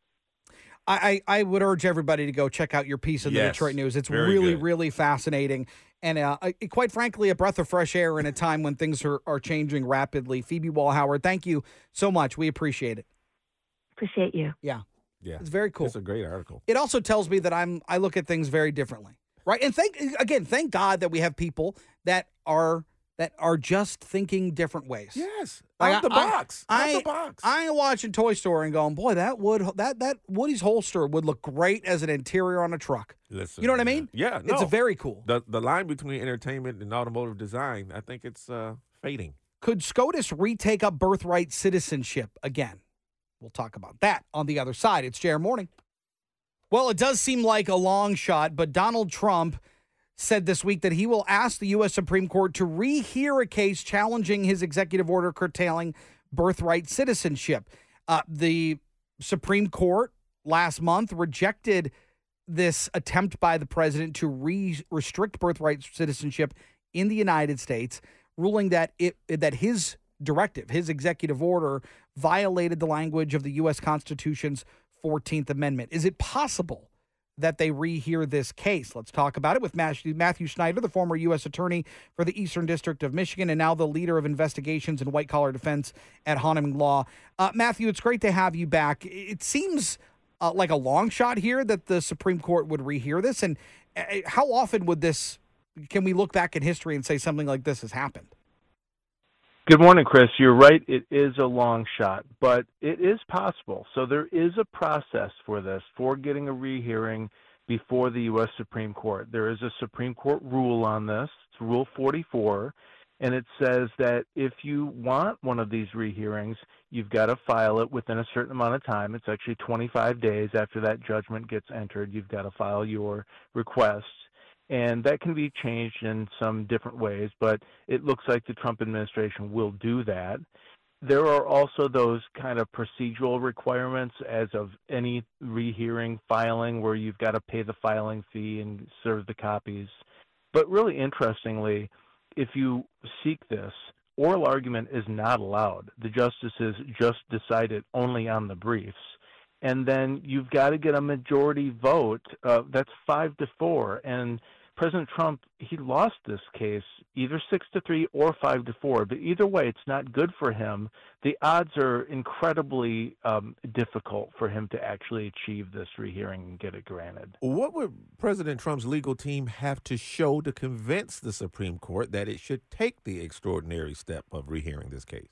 I, I would urge everybody to go check out your piece in the yes, Detroit News. It's very really, good. really fascinating. And uh, quite frankly, a breath of fresh air in a time when things are, are changing rapidly. Phoebe Wall-Howard, thank you so much. We appreciate it. Appreciate you. Yeah. Yeah. It's very cool. It's a great article. It also tells me that I'm I look at things very differently. Right? And thank again, thank God that we have people that are that are just thinking different ways. Yes. Like, out the I, box. I, out the box. I ain't watching Toy Story and going, boy, that would that that Woody's holster would look great as an interior on a truck. Listen, you know what I mean? Yeah, no. It's very cool. The the line between entertainment and automotive design, I think it's uh, fading. Could SCOTUS retake up birthright citizenship again? We'll talk about that on the other side. It's J R Morning. Well, it does seem like a long shot, but Donald Trump said this week that he will ask the U S Supreme Court to rehear a case challenging his executive order curtailing birthright citizenship. Uh, the Supreme Court last month rejected this attempt by the president to re- restrict birthright citizenship in the United States, ruling that it that his directive, his executive order, violated the language of the U S Constitution's fourteenth Amendment. Is it possible that they rehear this case? Let's talk about it with Matthew Schneider, the former U S attorney for the Eastern District of Michigan and now the leader of investigations and white-collar defense at Hahnemann Law. Uh, Matthew, it's great to have you back. It seems uh, like a long shot here that the Supreme Court would rehear this. And uh, how often would this, can we look back in history and say something like this has happened? Good morning, Chris. You're right. It is a long shot, but it is possible. So there is a process for this, for getting a rehearing before the U S Supreme Court. There is a Supreme Court rule on this. It's Rule forty-four, and it says that if you want one of these rehearings, you've got to file it within a certain amount of time. It's actually twenty-five days after that judgment gets entered. You've got to file your request. And that can be changed in some different ways, but it looks like the Trump administration will do that. There are also those kind of procedural requirements as of any rehearing filing where you've got to pay the filing fee and serve the copies. But really interestingly, if you seek this, oral argument is not allowed. The justices just decide it only on the briefs. And then you've got to get a majority vote. Uh, that's five to four. And President Trump, he lost this case either six to three or five to four. But either way, it's not good for him. The odds are incredibly um, difficult for him to actually achieve this rehearing and get it granted. What would President Trump's legal team have to show to convince the Supreme Court that it should take the extraordinary step of rehearing this case?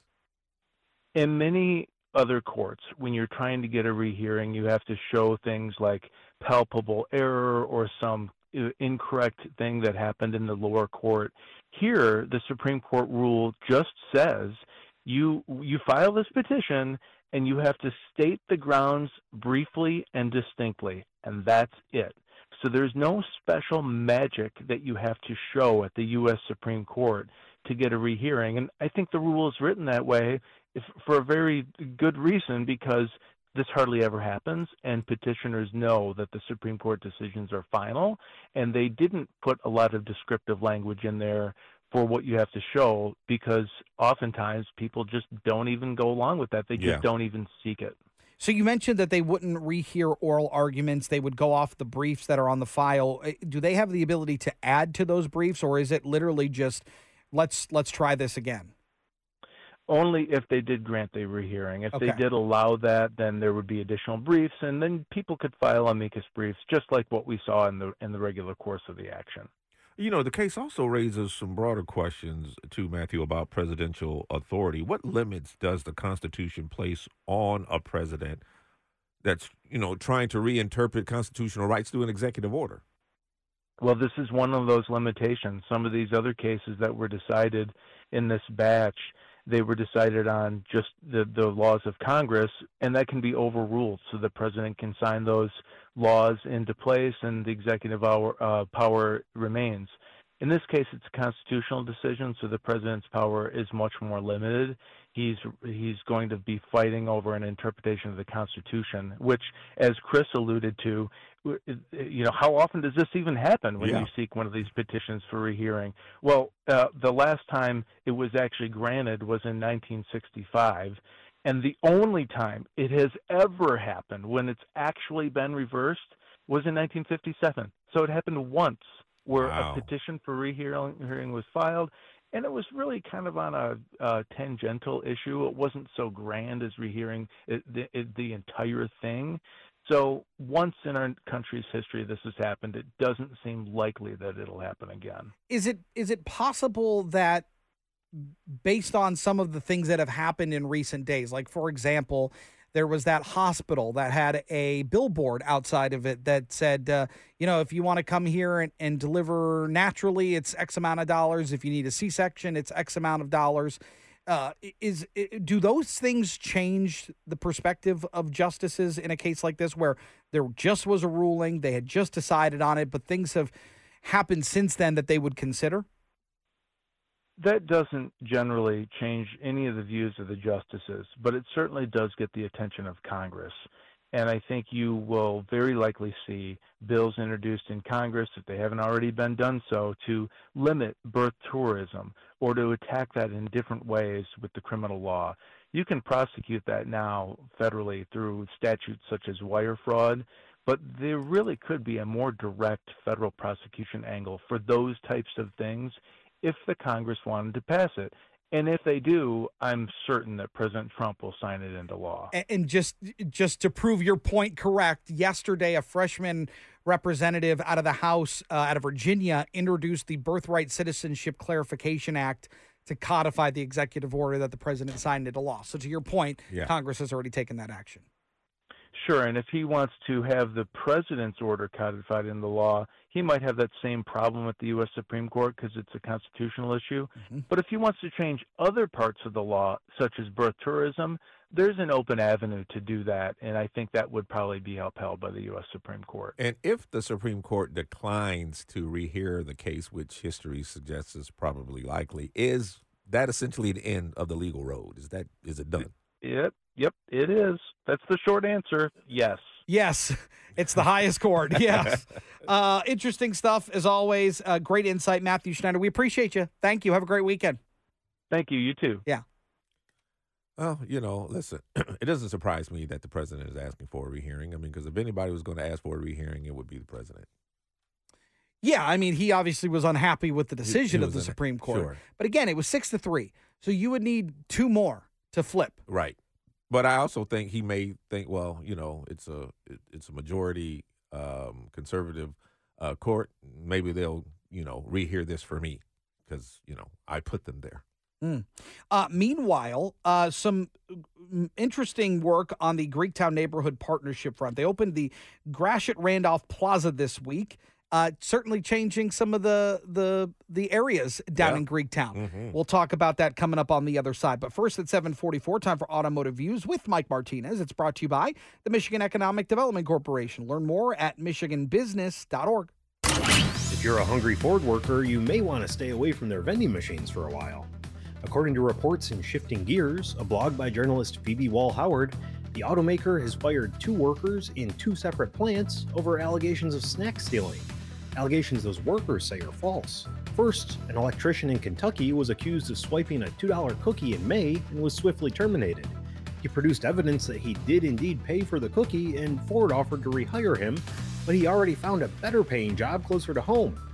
In many other courts, when you're trying to get a rehearing, you have to show things like palpable error or some incorrect thing that happened in the lower court. Here, the Supreme Court rule just says you you file this petition and you have to state the grounds briefly and distinctly, and that's it. So there's no special magic that you have to show at the U S Supreme Court to get a rehearing. And I think the rule is written that way for a very good reason, because this hardly ever happens, and petitioners know that the Supreme Court decisions are final, and they didn't put a lot of descriptive language in there for what you have to show, because oftentimes people just don't even go along with that. They just Yeah. don't even seek it. So you mentioned that they wouldn't rehear oral arguments. They would go off the briefs that are on the file. Do they have the ability to add to those briefs, or is it literally just let's let's try this again? Only if they did grant a rehearing. If Okay. they did allow that, then there would be additional briefs, and then people could file amicus briefs, just like what we saw in the in the regular course of the action. You know, the case also raises some broader questions, too, Matthew, about presidential authority. What limits does the Constitution place on a president that's, you know, trying to reinterpret constitutional rights through an executive order? Well, this is one of those limitations. Some of these other cases that were decided in this batch, they were decided on just the, the laws of Congress, and that can be overruled. So the president can sign those laws into place, and the executive power, uh, power remains. In this case, it's a constitutional decision, so the president's power is much more limited. He's he's going to be fighting over an interpretation of the Constitution, which, as Chris alluded to, you know, how often does this even happen when Yeah. you seek one of these petitions for rehearing? Well, uh, the last time it was actually granted was in nineteen sixty-five, and the only time it has ever happened when it's actually been reversed was in nineteen fifty-seven. So it happened once, where Wow. a petition for rehearing was filed, and it was really kind of on a, a tangential issue. It wasn't so grand as rehearing it, the, it, the entire thing. So once in our country's history this has happened, it doesn't seem likely that it'll happen again. Is it is it possible that, based on some of the things that have happened in recent days, like, for example, there was that hospital that had a billboard outside of it that said, uh, you know, if you want to come here and, and deliver naturally, it's X amount of dollars. If you need a C-section, it's X amount of dollars. Uh, is do those things change the perspective of justices in a case like this, where there just was a ruling, they had just decided on it, but things have happened since then that they would consider? That doesn't generally change any of the views of the justices, but it certainly does get the attention of Congress. And I think you will very likely see bills introduced in Congress, if they haven't already been done so, to limit birth tourism or to attack that in different ways with the criminal law. You can prosecute that now federally through statutes such as wire fraud, but there really could be a more direct federal prosecution angle for those types of things if the Congress wanted to pass it. And if they do, I'm certain that President Trump will sign it into law. And, and just just to prove your point correct, yesterday a freshman representative out of the House, uh, out of Virginia, introduced the Birthright Citizenship Clarification Act to codify the executive order that the president signed into law. So to your point, Yeah. Congress has already taken that action. Sure, and if he wants to have the president's order codified in the law, he might have that same problem with the U S Supreme Court because it's a constitutional issue. Mm-hmm. But if he wants to change other parts of the law, such as birth tourism, there's an open avenue to do that, and I think that would probably be upheld by the U S Supreme Court. And if the Supreme Court declines to rehear the case, which history suggests is probably likely, is that essentially the end of the legal road? Is that is it done? Yep, yep, it is. That's the short answer. Yes. Yes, it's the highest court. Yes. Uh, interesting stuff, as always. Uh, great insight, Matthew Schneider. We appreciate you. Thank you. Have a great weekend. Thank you. You too. Yeah. Well, you know, listen, it doesn't surprise me that the president is asking for a rehearing. I mean, because if anybody was going to ask for a rehearing, it would be the president. Yeah, I mean, he obviously was unhappy with the decision he of the was in- Supreme Court. sure. But again, it was six to three. So you would need two more to flip. Right. But I also think he may think, well, you know, it's a it, it's a majority um, conservative uh, court. Maybe they'll, you know, rehear this for me because, you know, I put them there. Mm. Uh, meanwhile, uh, some mm, interesting work on the Greektown Neighborhood Partnership front. They opened the Gratiot Randolph Plaza this week, uh, certainly changing some of the the the areas down Yeah. in Greektown. Mhm. We'll talk about that coming up on the other side. But first at seven forty-four, time for Automotive Views with Mike Martinez. It's brought to you by the Michigan Economic Development Corporation. Learn more at michigan business dot org. If you're a hungry Ford worker, you may want to stay away from their vending machines for a while. According to reports in Shifting Gears, a blog by journalist Phoebe Wall-Howard, the automaker has fired two workers in two separate plants over allegations of snack stealing. Allegations those workers say are false. First, an electrician in Kentucky was accused of swiping a two dollar cookie in May and was swiftly terminated. He produced evidence that he did indeed pay for the cookie, and Ford offered to rehire him, but he already found a better paying job closer to home.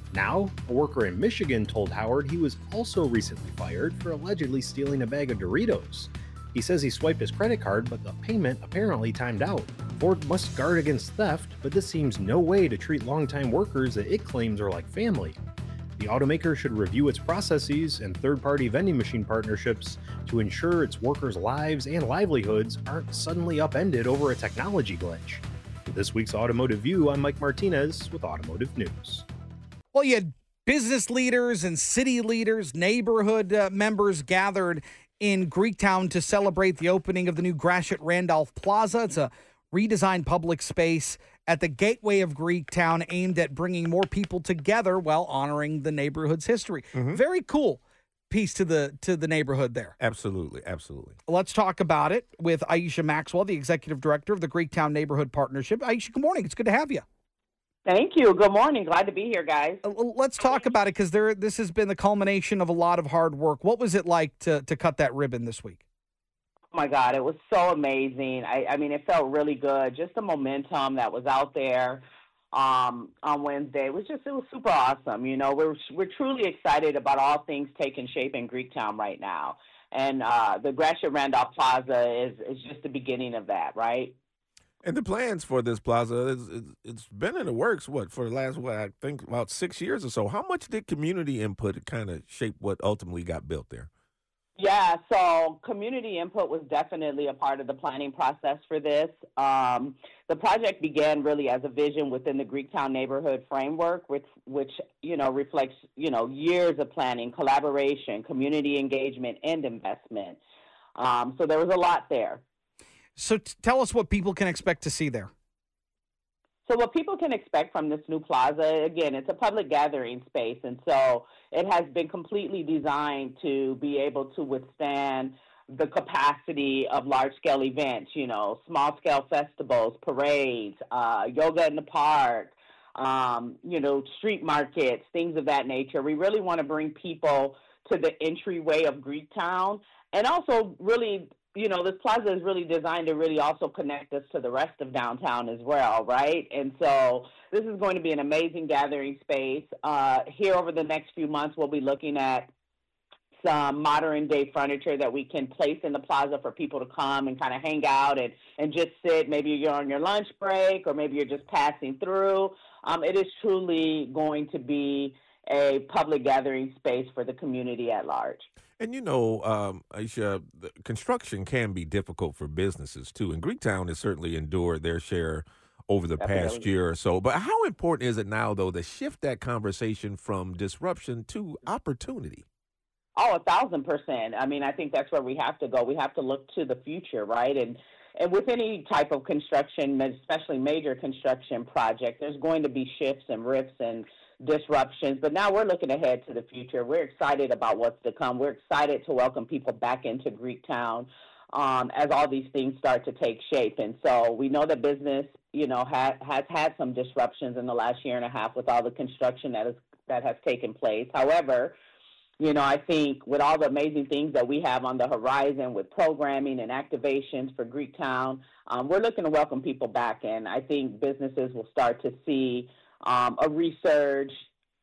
Now, a worker in Michigan told Howard he was also recently fired for allegedly stealing a bag of Doritos. He says he swiped his credit card, but the payment apparently timed out. Ford must guard against theft, but this seems no way to treat longtime workers that it claims are like family. The automaker should review its processes and third-party vending machine partnerships to ensure its workers' lives and livelihoods aren't suddenly upended over a technology glitch. For this week's Automotive View, I'm Mike Martinez with Automotive News. Well, you had business leaders and city leaders, neighborhood uh, members gathered in Greektown to celebrate the opening of the new Gratiot Randolph Plaza. It's a redesigned public space at the gateway of Greektown aimed at bringing more people together while honoring the neighborhood's history. Mm-hmm. Very cool piece to the to the neighborhood there. Absolutely, absolutely. Let's talk about it with Aisha Maxwell, the executive director of the Greektown Neighborhood Partnership. Aisha, good morning. It's good to have you. Thank you. Good morning. Glad to be here, guys. Uh, let's talk about it because there. This has been the culmination of a lot of hard work. What was it like to to cut that ribbon this week? Oh my God, it was so amazing. I, I mean, it felt really good. Just the momentum that was out there um, on Wednesday was just it was super awesome. You know, we're we're truly excited about all things taking shape in Greektown right now, and uh, the Gratiot Randolph Plaza is is just the beginning of that, right? And the plans for this plaza, is, it's been in the works, what, for the last, what, I think about six years or so. How much did community input kind of shape what ultimately got built there? Yeah, so community input was definitely a part of the planning process for this. Um, the project began really as a vision within the Greektown neighborhood framework, which, which you know, reflects, you know, years of planning, collaboration, community engagement, and investment. Um, so there was a lot there. So t- tell us what people can expect to see there. So what people can expect from this new plaza, again, it's a public gathering space, and so it has been completely designed to be able to withstand the capacity of large-scale events, you know, small-scale festivals, parades, uh, yoga in the park, um, you know, street markets, things of that nature. We really want to bring people to the entryway of Greektown, and also really, you know, this plaza is really designed to really also connect us to the rest of downtown as well, right? And so this is going to be an amazing gathering space. Uh, here over the next few months, we'll be looking at some modern day furniture that we can place in the plaza for people to come and kind of hang out and, and just sit. Maybe you're on your lunch break or maybe you're just passing through. Um, it is truly going to be a public gathering space for the community at large. And, you know, um, Aisha, the construction can be difficult for businesses, too. And Greektown has certainly endured their share over the Definitely. past year or so. But how important is it now, though, to shift that conversation from disruption to opportunity? Oh, a thousand percent. I mean, I think that's where we have to go. We have to look to the future, right? And and with any type of construction, especially major construction project, there's going to be shifts and rifts and disruptions, but now we're looking ahead to the future. We're excited about what's to come. We're excited to welcome people back into Greektown um, as all these things start to take shape. And so we know that business, you know, ha- has had some disruptions in the last year and a half with all the construction that is that has taken place. However, you know, I think with all the amazing things that we have on the horizon with programming and activations for Greektown, um, we're looking to welcome people back, and I think businesses will start to see Um, a resurge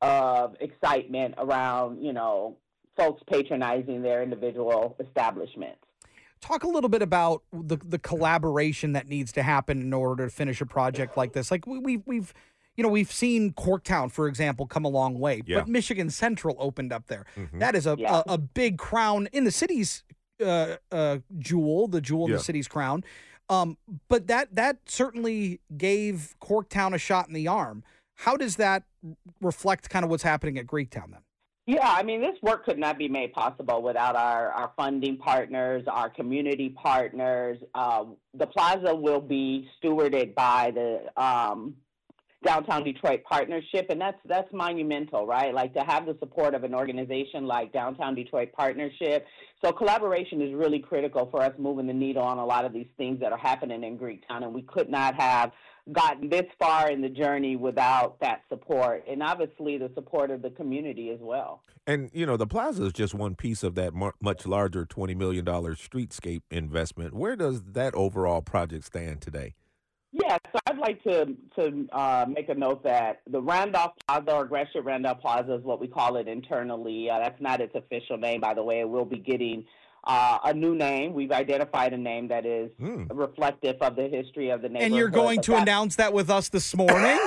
of excitement around, you know, folks patronizing their individual establishments. Talk a little bit about the the collaboration that needs to happen in order to finish a project like this. Like we, we've we've you know we've seen Corktown, for example, come a long way, Yeah. but Michigan Central opened up there. Mhm. That is a, Yeah. a a big crown in the city's uh, uh, jewel, the jewel in Yeah. the city's crown. Um, but that that certainly gave Corktown a shot in the arm. How does that reflect kind of what's happening at Greektown then? Yeah, I mean, this work could not be made possible without our, our funding partners, our community partners. Uh, the plaza will be stewarded by the um, Downtown Detroit Partnership, and that's that's monumental, right? Like to have the support of an organization like Downtown Detroit Partnership. So collaboration is really critical for us moving the needle on a lot of these things that are happening in Greektown, and we could not have gotten this far in the journey without that support, and obviously the support of the community as well. And, you know, the plaza is just one piece of that mu- much larger twenty million dollars streetscape investment. Where does that overall project stand today? Yeah, so I'd like to to uh, make a note that the Randolph Plaza, or Gratiot Randolph Plaza, is what we call it internally. Uh, that's not its official name, by the way. It will be getting uh, a new name. We've identified a name that is mm. reflective of the history of the neighborhood. And you're going to announce that with us this morning?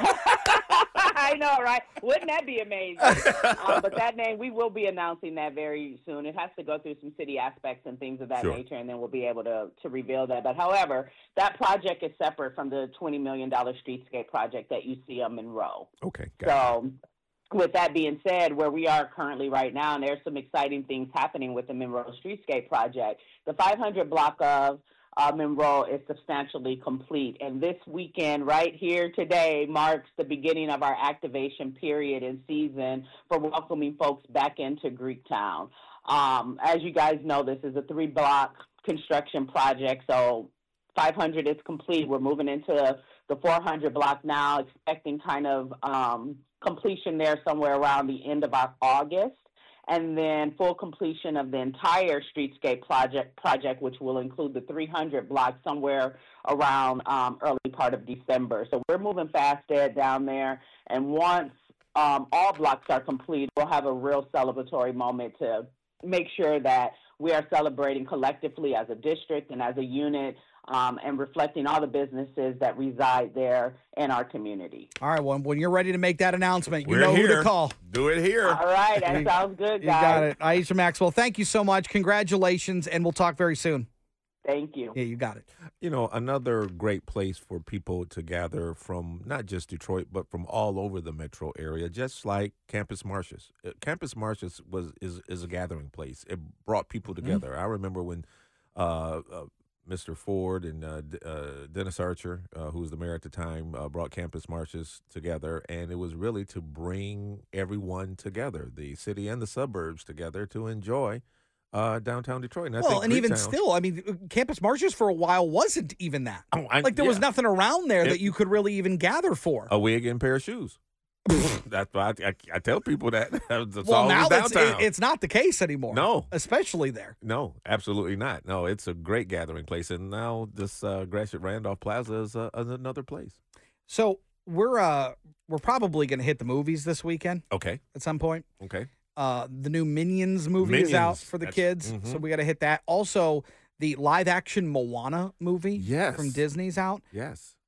I know, right? Wouldn't that be amazing? um, but that name, we will be announcing that very soon. It has to go through some city aspects and things of that sure. nature, and then we'll be able to, to reveal that. But however, that project is separate from the twenty million dollars streetscape project that you see on Monroe. Okay, got So it. with that being said, where we are currently right now, and there's some exciting things happening with the Monroe streetscape project, the five hundred block of Uh, Monroe is substantially complete. And this weekend, right here today, marks the beginning of our activation period and season for welcoming folks back into Greektown. Um, as you guys know, this is a three-block construction project, so five hundred is complete. We're moving into the four hundred block now, expecting kind of um, completion there somewhere around the end of our August. And then full completion of the entire streetscape project, project, which will include the three hundred block somewhere around um, early part of December. So we're moving fast Ed, down there. And once um, all blocks are complete, we'll have a real celebratory moment to make sure that we are celebrating collectively as a district and as a unit, Um, and reflecting all the businesses that reside there in our community. All right, well, when you're ready to make that announcement, you We're know here. who to call. Do it here. All right, that sounds good, You guys. got it. Aisha Maxwell, thank you so much. Congratulations, and we'll talk very soon. Thank you. Yeah, you got it. You know, another great place for people to gather from not just Detroit, but from all over the metro area, just like Campus Martius. Uh, Campus Martius was is, is a gathering place. It brought people together. Mm-hmm. I remember when uh, uh, Mister Ford and uh, D- uh, Dennis Archer, uh, who was the mayor at the time, uh, brought Campus Martius together, and it was really to bring everyone together, the city and the suburbs together, to enjoy uh, downtown Detroit. And I well, think and even Greektown- still, I mean, Campus Martius for a while wasn't even that. Oh, I- like there was yeah. nothing around there It- that you could really even gather for. a wig and a pair of shoes. That's why I, I, I tell people that. It's well, always now it's, downtown. it, it's not the case anymore. No. Especially there. No, absolutely not. No, it's a great gathering place, and now this uh, Gratiot Randolph Plaza is, uh, is another place. So we're uh we're probably going to hit the movies this weekend. Okay. At some point. Okay. Uh, the new Minions movie Minions. is out for the That's- kids, mhm. so we got to hit that. Also, the live action Moana movie Yes. from Disney's out. Yes.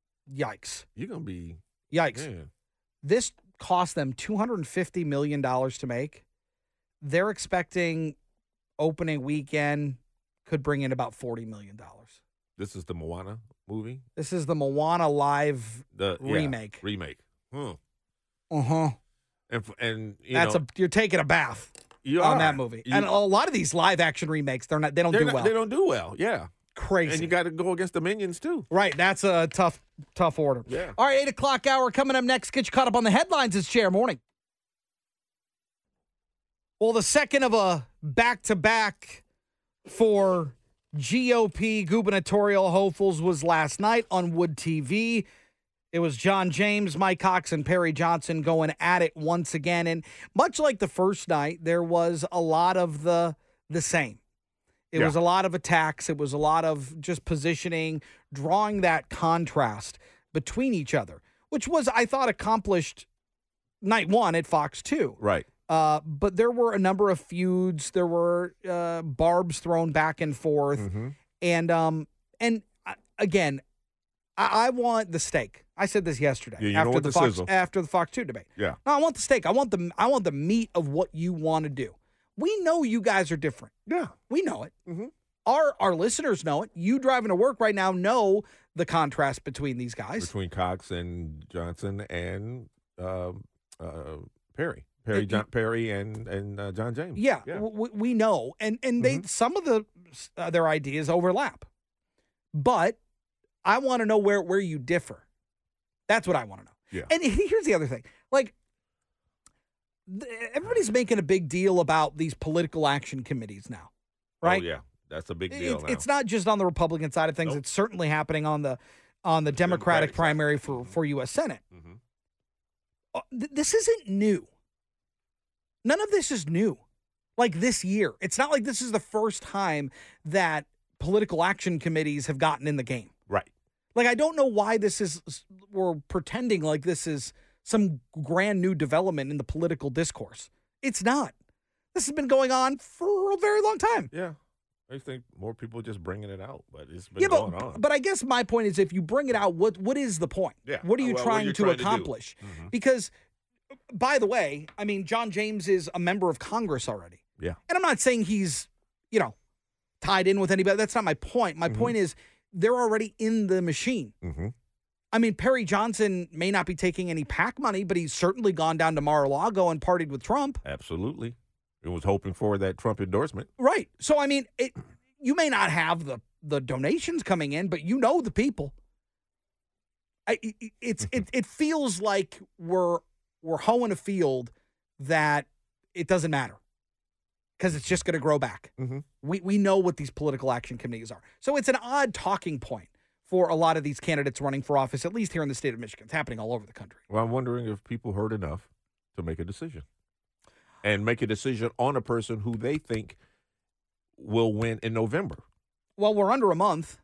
Yikes. You're gonna be Yikes. man. This cost them two hundred fifty million dollars to make. They're expecting opening weekend could bring in about forty million dollars. This is the Moana movie. This is the Moana live The yeah, remake. remake. Huh. Uh-huh. And f- and you That's know, a you're taking a bath you on are. that movie. You- and a lot of these live action remakes, they're not they don't they're do not- well. They don't do well. Yeah. Crazy. And you got to go against the Minions too. Right. That's a tough, tough order. Yeah. All right, eight o'clock hour coming up next. Get you caught up on the headlines. It's Chair Morning. Well, the second of a back-to-back for G O P gubernatorial hopefuls was last night on Wood T V. It was John James, Mike Cox, and Perry Johnson going at it once again. And much like the first night, there was a lot of the the same. It Yeah. was a lot of attacks. It was a lot of just positioning, drawing that contrast between each other, which was, I thought, accomplished night one at Fox two. Right. Uh, but there were a number of feuds. There were uh, barbs thrown back and forth. Mm-hmm. And, um, and uh, again, I, I want the steak. I said this yesterday Yeah, you after don't want the the Fox sizzle. after the Fox two debate. Yeah. No, I want the steak. I want the I want the meat of what you want to do. We know you guys are different. Yeah. We know it. Mm-hmm. Our our listeners know it. You driving to work right now know the contrast between these guys. Between Cox and Johnson and um, uh, Perry, Perry, It- John, Perry, and and uh, John James. Yeah, We, we know, and and they some of the uh, their ideas overlap, but I want to know where where you differ. That's what I want to know. Yeah. And here's the other thing, like. th- Everybody's making a big deal about these political action committees now, right? Oh yeah, that's a big deal It- now. It's not just on the Republican side of things. Nope. It's certainly happening on the on the Democratic, Democratic side. primary for, for U S Senate. Mhm. Uh, th- this isn't new. None of this is new. Like this year. It's not like this is the first time that political action committees have gotten in the game. Right. Like, I don't know why this is, we're pretending like this is some grand new development in the political discourse. It's not. This has been going on for a very long time. Yeah. I think more people are just bringing it out, but it's been Yeah, going but, on. but I guess my point is, if you bring it out, what what is the point? Yeah. What are you Well, what trying you're to trying to do. accomplish? Mhm. Because, by the way, I mean, John James is a member of Congress already. Yeah. And I'm not saying he's, you know, tied in with anybody. That's not my point. My Mhm. point is they're already in the machine. Mm-hmm. I mean, Perry Johnson may not be taking any PAC money, but he's certainly gone down to Mar-a-Lago and partied with Trump. Absolutely. It was hoping for that Trump endorsement. Right. So, I mean, it, you may not have the, the donations coming in, but you know the people. I, it, it's it, it feels like we're we're hoeing a field that it doesn't matter because it's just going to grow back. Mm-hmm. We we know what these political action committees are. So it's an odd talking point for a lot of these candidates running for office, at least here in the state of Michigan. It's happening all over the country. Well, I'm wondering if people heard enough to make a decision and make a decision on a person who they think will win in November. Well, we're under a month.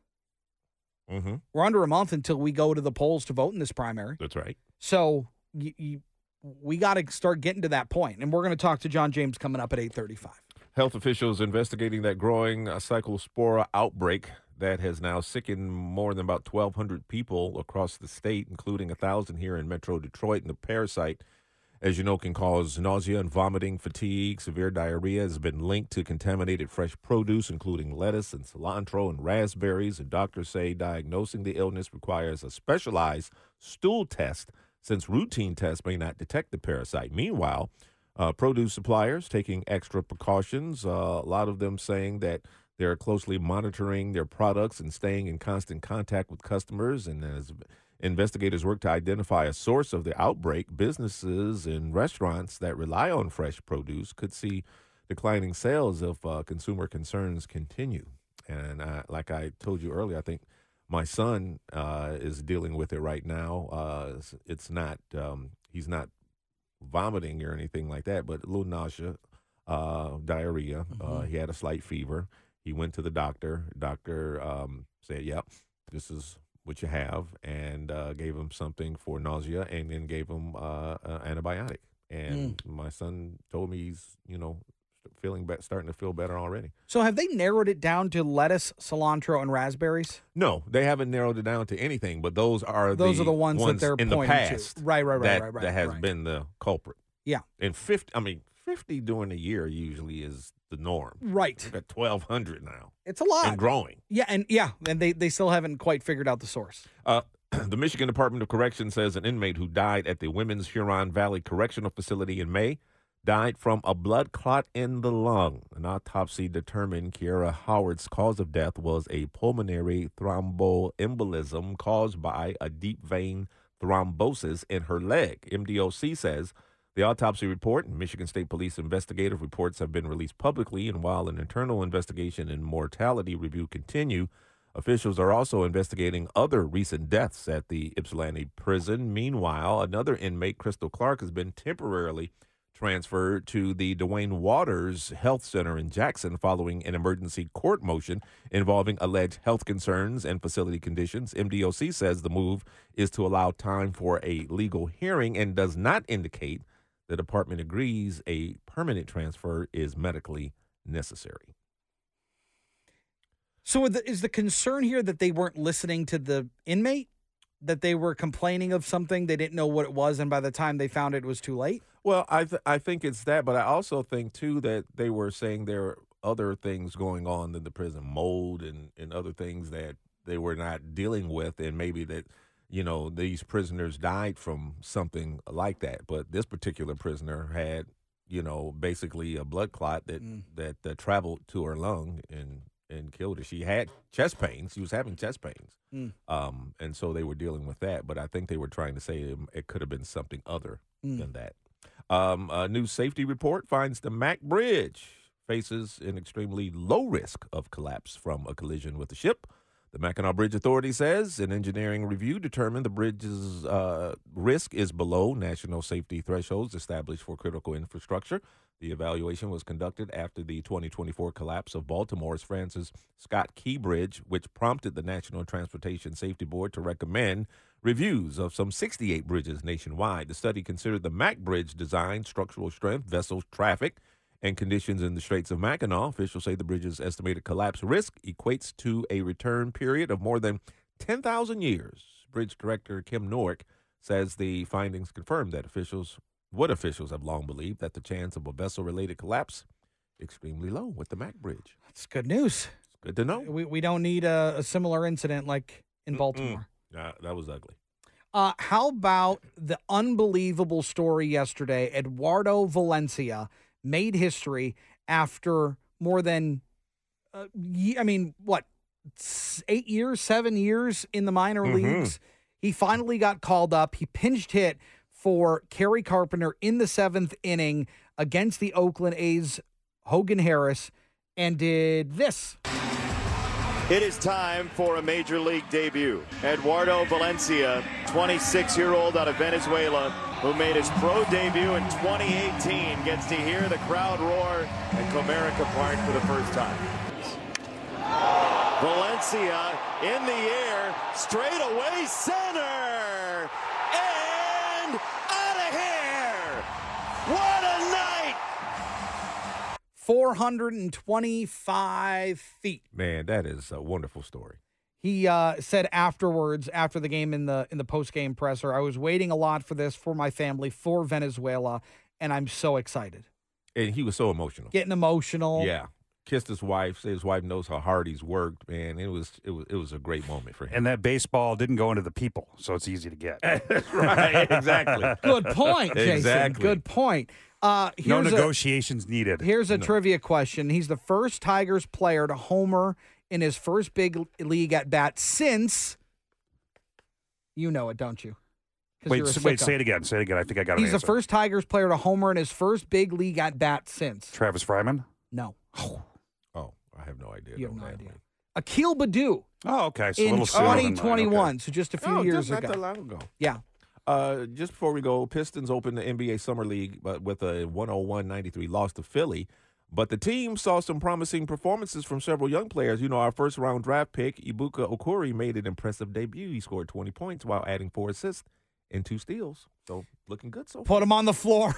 Mm-hmm. We're under a month until we go to the polls to vote in this primary. That's right. So you, you, we got to start getting to that point. And we're going to talk to John James coming up at eight thirty-five. Health officials investigating that growing uh, cyclospora outbreak that has now sickened more than about twelve hundred people across the state, including one thousand here in Metro Detroit. And the parasite, as you know, can cause nausea and vomiting, fatigue, severe diarrhea, has been linked to contaminated fresh produce, including lettuce and cilantro and raspberries. And doctors say diagnosing the illness requires a specialized stool test, since routine tests may not detect the parasite. Meanwhile, uh, produce suppliers taking extra precautions, uh, a lot of them saying that they're closely monitoring their products and staying in constant contact with customers. And as investigators work to identify a source of the outbreak, businesses and restaurants that rely on fresh produce could see declining sales if uh, consumer concerns continue. And uh, like I told you earlier, I think my son uh, is dealing with it right now. Uh, it's, it's not, um, he's not vomiting or anything like that, but a little nausea, uh, diarrhea. Mm-hmm. Uh, he had a slight fever. He went to the doctor. Doctor um, said, yep, this is what you have, and uh, gave him something for nausea, and then gave him uh, an antibiotic. And mm. my son told me he's, you know, feeling be- starting to feel better already. So have they narrowed it down to lettuce, cilantro, and raspberries? No, they haven't narrowed it down to anything, but those are those the are the ones, ones that they're in the pointing past. To. Right, right, right, that, right, right. That has right. been the culprit. Yeah. And fifty, I mean, fifty during the year usually is the norm. Right. We've got twelve hundred now. It's a lot. And growing. Yeah, and yeah, and they, they still haven't quite figured out the source. Uh, the Michigan Department of Correction says an inmate who died at the Women's Huron Valley Correctional Facility in May died from a blood clot in the lung. An autopsy determined Kiara Howard's cause of death was a pulmonary thromboembolism caused by a deep vein thrombosis in her leg. M D O C says the autopsy report and Michigan State Police investigative reports have been released publicly, and while an internal investigation and mortality review continue, officials are also investigating other recent deaths at the Ypsilanti prison. Meanwhile, another inmate, Crystal Clark, has been temporarily transferred to the Dwayne Waters Health Center in Jackson following an emergency court motion involving alleged health concerns and facility conditions. M D O C says the move is to allow time for a legal hearing and does not indicate the department agrees a permanent transfer is medically necessary. So is the concern here that they weren't listening to the inmate? That they were complaining of something, they didn't know what it was, and by the time they found it, it was too late? Well, I th- I think it's that, but I also think, too, that they were saying there are other things going on in the prison, mold and, and other things that they were not dealing with, and maybe that, you know, these prisoners died from something like that. But this particular prisoner had, you know, basically a blood clot that, mm. that uh, traveled to her lung and and killed her. She had chest pains. She was having chest pains. Mm. Um, and so they were dealing with that. But I think they were trying to say it, it could have been something other mm. than that. Um, a new safety report finds the Mack Bridge faces an extremely low risk of collapse from a collision with a ship. The Mackinac Bridge Authority says an engineering review determined the bridge's uh, risk is below national safety thresholds established for critical infrastructure. The evaluation was conducted after the twenty twenty-four collapse of Baltimore's Francis Scott Key Bridge, which prompted the National Transportation Safety Board to recommend reviews of some sixty-eight bridges nationwide. The study considered the Mack Bridge design, structural strength, vessel traffic, and conditions in the Straits of Mackinac. Officials say the bridge's estimated collapse risk equates to a return period of more than ten thousand years. Bridge Director Kim Norick says the findings confirm that officials, what officials have long believed, that the chance of a vessel-related collapse extremely low with the Mack Bridge. That's good news. It's good to know. We we don't need a, a similar incident like in Baltimore. Uh, that was ugly. Uh, how about the unbelievable story yesterday? Eduardo Valencia made history after more than, uh, ye- I mean, what, s- eight years, seven years in the minor Mhm. leagues. He finally got called up. He pinched hit for Kerry Carpenter in the seventh inning against the Oakland A's Hogan Harris and did this. It is time for a major league debut. Eduardo Valencia, twenty-six-year-old out of Venezuela, who made his pro debut in twenty eighteen, gets to hear the crowd roar at Comerica Park for the first time. Valencia in the air, straight away center, and out of here! What a night! four hundred twenty-five feet. Man, that is a wonderful story. He uh, said afterwards, after the game in the in the post-game presser, I was waiting a lot for this for my family, for Venezuela, and I'm so excited. And he was so emotional. Getting emotional. Yeah. Kissed his wife, said his wife knows how hard he's worked, man. It was it was it was a great moment for him. And that baseball didn't go into the people, so it's easy to get. Right, exactly. Good point, Jason. Exactly. Good point. Uh, No here's a- negotiations needed. Here's a No. trivia question. He's the first Tigers player to homer in his first big league at bat since, you know it, don't you? 'Cause Wait, you're a s- wait, sicko. say it again. Say it again. I think I got it. He's the first Tigers player to homer in his first big league at bat since. Travis Fryman? No. Oh, I have no idea. You have No, no man. idea. Akil Badu. Oh, okay. So a in little sooner than mine. twenty twenty-one, Okay. so just a few Oh, years just not ago. that long ago. Yeah. Uh, just before we go, Pistons opened the N B A Summer League but with a one oh one ninety-three loss to Philly. But the team saw some promising performances from several young players. You know, our first round draft pick, Ibuka Okuri, made an impressive debut. He scored twenty points while adding four assists and two steals. So looking good so far. Put him on the floor.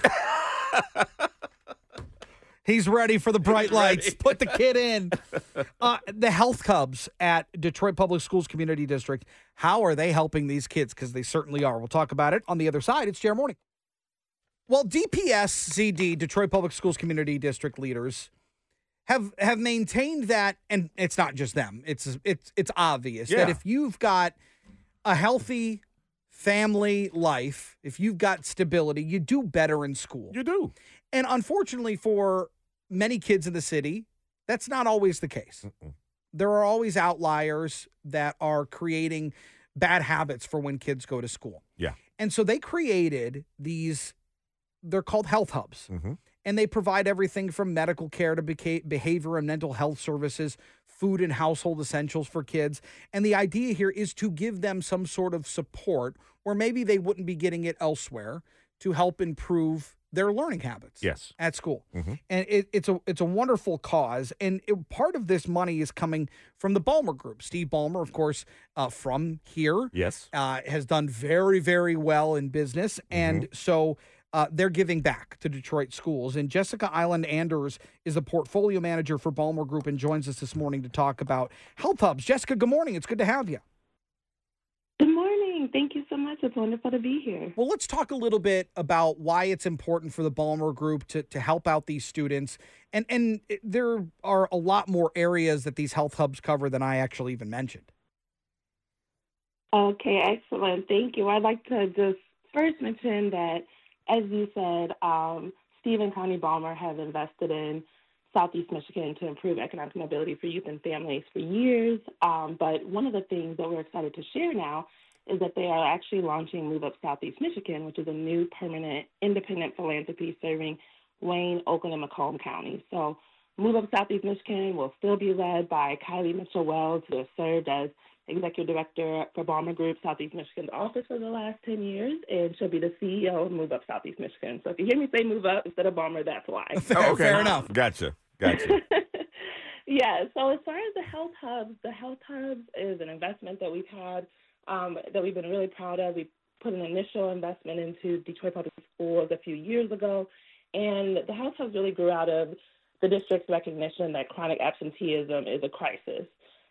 He's ready for the bright lights. Put the kid in. Uh, the Health Cubs at Detroit Public Schools Community District. How are they helping these kids? Because they certainly are. We'll talk about it on the other side. It's J R Morning. Well, D P S C D, Detroit Public Schools Community District leaders, have have maintained that, and it's not just them. It's it's it's obvious Yeah. that if you've got a healthy family life, if you've got stability, you do better in school. You do. And unfortunately for many kids in the city, that's not always the case. Mm-mm. There are always outliers that are creating bad habits for when kids go to school. Yeah. And so they created these, they're called health hubs. Mm-hmm. And they provide everything from medical care to beca- behavior and mental health services, food and household essentials for kids. And the idea here is to give them some sort of support, or maybe they wouldn't be getting it elsewhere, to help improve their learning habits Yes. at school. Mhm. And it, it's a it's a wonderful cause. And it, part of this money is coming from the Ballmer Group. Steve Ballmer, of course, uh, from here, Yes. uh, has done very, very well in business. And so uh, they're giving back to Detroit schools. And Jessica Island Anders is a portfolio manager for Ballmer Group and joins us this morning to talk about health hubs. Jessica, good morning. It's good to have you. Good morning. Thank you so much. It's wonderful to be here. Well, let's talk a little bit about why it's important for the Ballmer Group to, to help out these students. And and it- there are a lot more areas that these health hubs cover than I actually even mentioned. Okay, excellent. Thank you. I'd like to just first mention that, as you said, um, Steve and Connie Ballmer have invested in Southeast Michigan to improve economic mobility for youth and families for years. Um, but one of the things that we're excited to share now is that they are actually launching Move Up Southeast Michigan, which is a new permanent independent philanthropy serving Wayne, Oakland, and Macomb counties. So Move Up Southeast Michigan will still be led by Kylie Mitchell-Wells, who has served as Executive Director for Balmer Group, Southeast Michigan's office for the last ten years, and she'll be the C E O of Move Up Southeast Michigan. So if you hear me say Move Up instead of Balmer, that's why. Fair, fair enough. Gotcha. Gotcha. Yeah, so as far as the health hubs, the health hubs is an investment that we've had, um, that we've been really proud of. We put an initial investment into Detroit Public Schools a few years ago, and the health hubs really grew out of the district's recognition that chronic absenteeism is a crisis.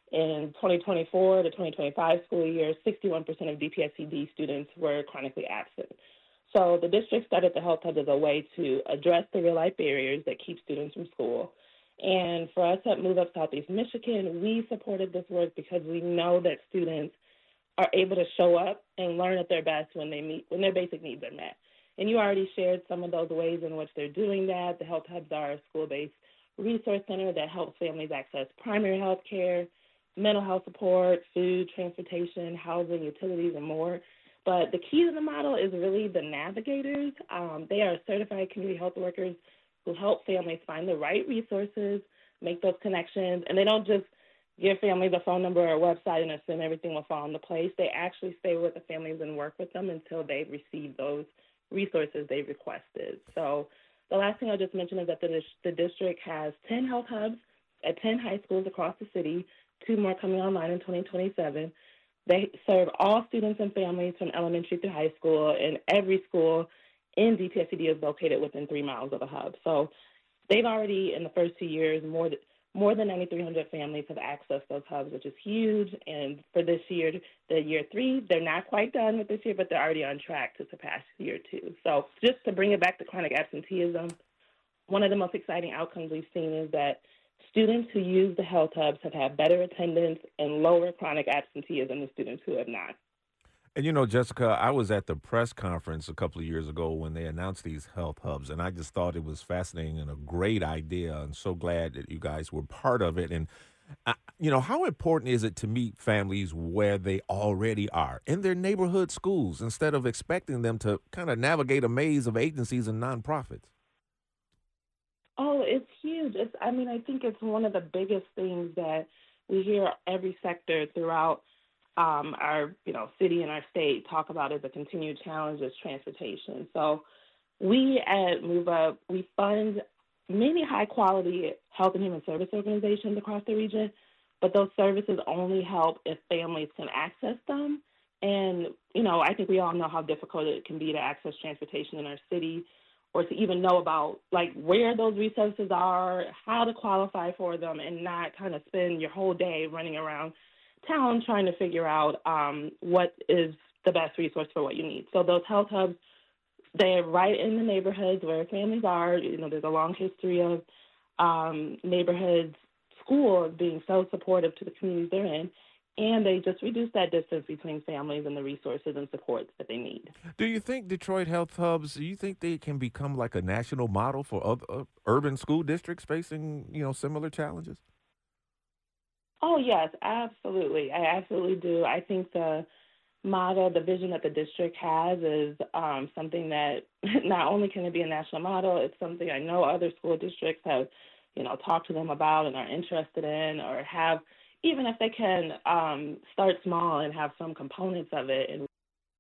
In twenty twenty-four to twenty twenty-five school year, sixty-one percent of D P S C D students were chronically absent. So the district started the health hub as a way to address the real-life barriers that keep students from school. And for us at Move Up Southeast Michigan, we supported this work because we know that students are able to show up and learn at their best when they meet, when their basic needs are met. And you already shared some of those ways in which they're doing that. The health hubs are a school-based resource center that helps families access primary health care, mental health support, food, transportation, housing, utilities, and more. But the key to the model is really the navigators. Um, they are certified community health workers who help families find the right resources, make those connections, and they don't just give families a phone number or a website and assume everything will fall into place. They actually stay with the families and work with them until they receive those resources they've requested. So the last thing I'll just mention is that the, the district has ten health hubs at ten high schools across the city, two more coming online in twenty twenty-seven. They serve all students and families from elementary through high school, and every school in D P S C D is located within three miles of a hub. So they've already, in the first two years, more than More than nine thousand three hundred families have accessed those hubs, which is huge. And for this year, the year three, they're not quite done with this year, but they're already on track to surpass year two. So just to bring it back to chronic absenteeism, one of the most exciting outcomes we've seen is that students who use the health hubs have had better attendance and lower chronic absenteeism than students who have not. And, you know, Jessica, I was at the press conference a couple of years ago when they announced these health hubs, and I just thought it was fascinating and a great idea, and so glad that you guys were part of it. And, uh, you know, how important is it to meet families where they already are, in their neighborhood schools, instead of expecting them to kind of navigate a maze of agencies and nonprofits? Oh, it's huge. It's, I mean, I think it's one of the biggest things that we hear every sector throughout Um, our, you know, city and our state talk about as a continued challenge is transportation. So we at Move Up, we fund many high-quality health and human service organizations across the region, but those services only help if families can access them. And, you know, I think we all know how difficult it can be to access transportation in our city, or to even know about, like, where those resources are, how to qualify for them, and not kind of spend your whole day running around town trying to figure out um, what is the best resource for what you need. So those health hubs, they're right in the neighborhoods where families are. You know, there's a long history of um, neighborhoods, schools being so supportive to the communities they're in, and they just reduce that distance between families and the resources and supports that they need. Do you think Detroit Health Hubs, do you think they can become like a national model for other uh, urban school districts facing, you know, similar challenges? Oh, yes, absolutely. I absolutely do. I think the model, the vision that the district has is um, something that not only can it be a national model, it's something I know other school districts have, you know, talked to them about and are interested in, or have, even if they can um, start small and have some components of it. And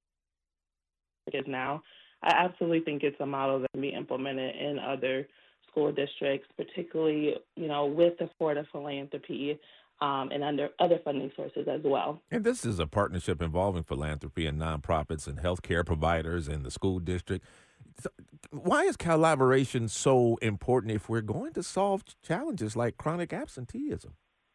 it is now, I absolutely think it's a model that can be implemented in other school districts, particularly, you know, with the support of philanthropy. Um, and under other funding sources as well. And this is a partnership involving philanthropy and nonprofits and healthcare providers and the school district. Why is collaboration so important if we're going to solve challenges like chronic absenteeism?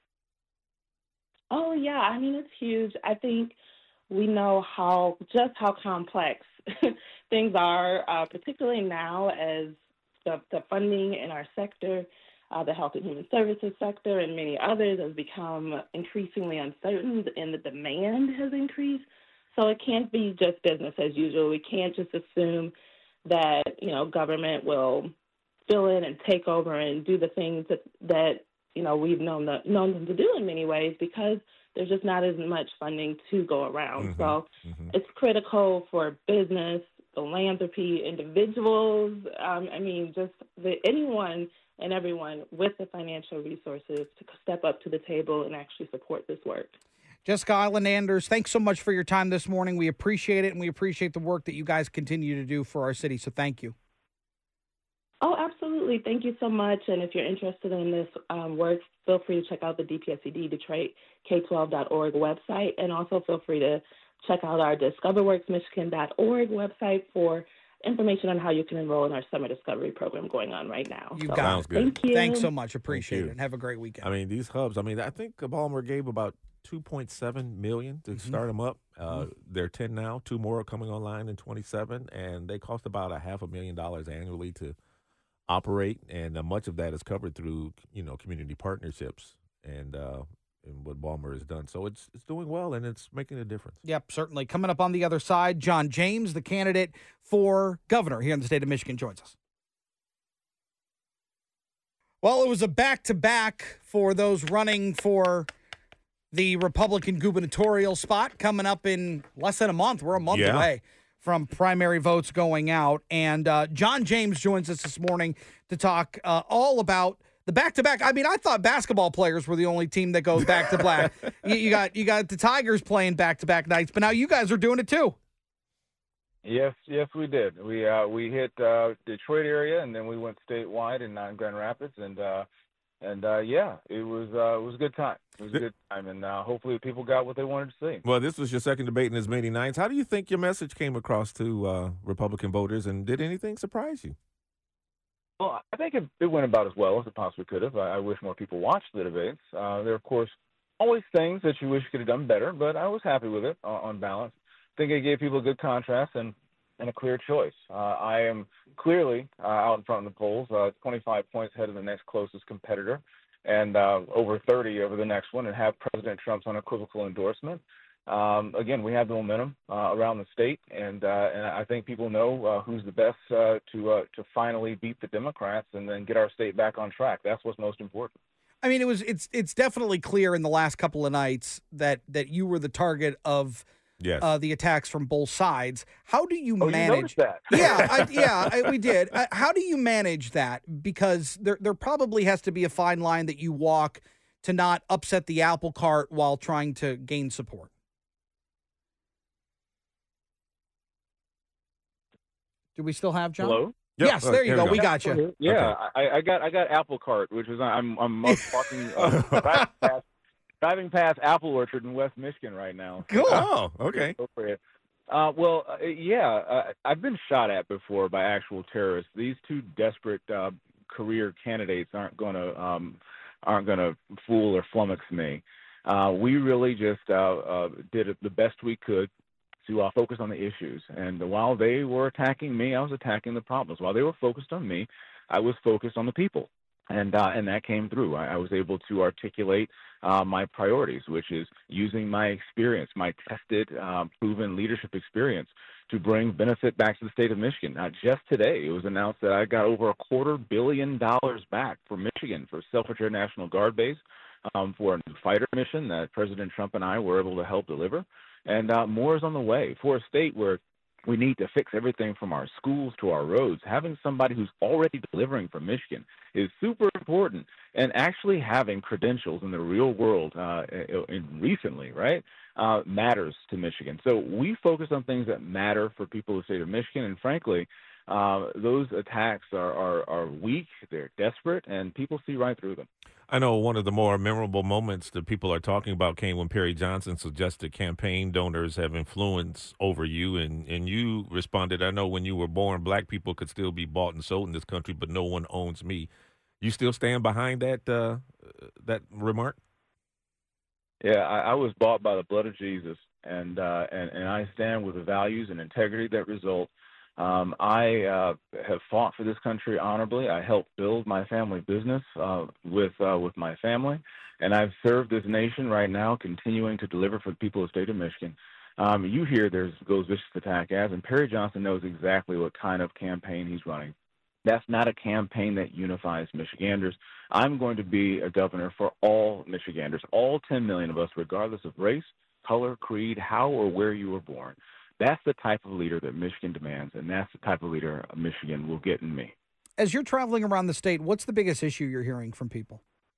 Oh, yeah. I mean, it's huge. I think we know how just how complex things are, uh, particularly now as the, the funding in our sector, Uh, the health and human services sector and many others has become increasingly uncertain, and the demand has increased. So it can't be just business as usual. We can't just assume that, you know, government will fill in and take over and do the things that, that you know, we've known, the, known them to do in many ways, because there's just not as much funding to go around. Mm-hmm. So mm-hmm. it's critical for business, philanthropy, individuals. Um, I mean, just the, anyone and everyone with the financial resources to step up to the table and actually support this work. Jessica Island-Anders, thanks so much for your time this morning. We appreciate it, and we appreciate the work that you guys continue to do for our city, so thank you. Oh, absolutely. Thank you so much. And if you're interested in this um, work, feel free to check out the D P S C D, Detroit K twelve dot org website, and also feel free to check out our discover works michigan dot org website for information on how you can enroll in our summer discovery program going on right now. You so, got Sounds it. good. Thank you. Thanks so much. Appreciate Thank it, you. and have a great weekend. I mean, these hubs, I mean, I think Balmer gave about two point seven million dollars to Mhm. start them up. Uh, Mhm. They're ten now, two more are coming online in twenty-seven, and they cost about a half a million dollars annually to operate, and uh, much of that is covered through, you know, community partnerships and uh, and what Balmer has done. So it's it's doing well, and it's making a difference. Yep, certainly. Coming up on the other side, John James, the candidate for governor here in the state of Michigan, joins us. Well, it was a back-to-back for those running for the Republican gubernatorial spot coming up in less than a month. We're a month Yeah. away from primary votes going out. And uh, John James joins us this morning to talk uh, all about the back-to-back. I mean, I thought basketball players were the only team that goes back-to-back. you, you got you got the Tigers playing back-to-back nights, but now you guys are doing it too. Yes, yes, we did. We uh, we hit uh, Detroit area, and then we went statewide in uh, Grand Rapids, and uh, and uh, yeah, it was uh, it was a good time. It was a good time, and uh, hopefully people got what they wanted to see. Well, this was your second debate in as many nights. How do you think your message came across to uh, Republican voters, and did anything surprise you? Well, I think it, it went about as well as it possibly could have. I, I wish more people watched the debates. Uh, there are, of course, always things that you wish you could have done better, but I was happy with it on, on balance. I think it gave people a good contrast and, and a clear choice. Uh, I am clearly uh, out in front of the polls, uh, twenty-five points ahead of the next closest competitor, and uh, over thirty over the next one, and have President Trump's unequivocal endorsement. Um, again, we have the momentum uh, around the state, and uh, and I think people know uh, who's the best uh, to uh, to finally beat the Democrats and then get our state back on track. That's what's most important. I mean, it was it's it's definitely clear in the last couple of nights that that you were the target of yes. uh, the attacks from both sides. How do you Oh, you manage noticed that? yeah, I, yeah, I, we did. Uh, how do you manage that? Because there there probably has to be a fine line that you walk to not upset the apple cart while trying to gain support. Do we still have John? Hello? Yes, Yep. there you There go. we We go. got you. Yeah, Okay. I, I got I got Apple Cart, which is I'm I'm walking uh, driving, past, driving past Apple Orchard in West Michigan right now. Cool. Oh, okay. Appropriate. Uh, well, uh, yeah, uh, I've been shot at before by actual terrorists. These two desperate uh, career candidates aren't going to um, aren't going to fool or flummox me. Uh, we really just uh, uh, did the best we could to uh, focus on the issues. And while they were attacking me, I was attacking the problems. While they were focused on me, I was focused on the people. And uh, and that came through. I, I was able to articulate uh, my priorities, which is using my experience, my tested, um, proven leadership experience to bring benefit back to the state of Michigan. Now, just today, it was announced that I got over a quarter billion dollars back for Michigan for Self-Repair National Guard base um, for a new fighter mission that President Trump and I were able to help deliver. And uh, more is on the way. For a state where we need to fix everything from our schools to our roads, having somebody who's already delivering for Michigan is super important. And actually having credentials in the real world uh, in recently, right, uh, matters to Michigan. So we focus on things that matter for people in the state of Michigan. And frankly, uh, those attacks are, are, are weak, they're desperate, and people see right through them. I know one of the more memorable moments that people are talking about came when Perry Johnson suggested campaign donors have influence over you, and, and you responded, I know when you were born, black people could still be bought and sold in this country, but no one owns me. You still stand behind that uh, that remark? Yeah, I, I was bought by the blood of Jesus, and, uh, and, and I stand with the values and integrity that result. Um, I uh, have fought for this country honorably. I helped build my family business uh, with uh, with my family, and I've served this nation right now, continuing to deliver for the people of the state of Michigan. Um, you hear there's goes vicious attack ads, and Perry Johnson knows exactly what kind of campaign he's running. That's not a campaign that unifies Michiganders. I'm going to be a governor for all Michiganders, all ten million of us, regardless of race, color, creed, how or where you were born. That's the type of leader that Michigan demands, and that's the type of leader Michigan will get in me. as you're traveling around the state, what's the biggest issue you're hearing from people?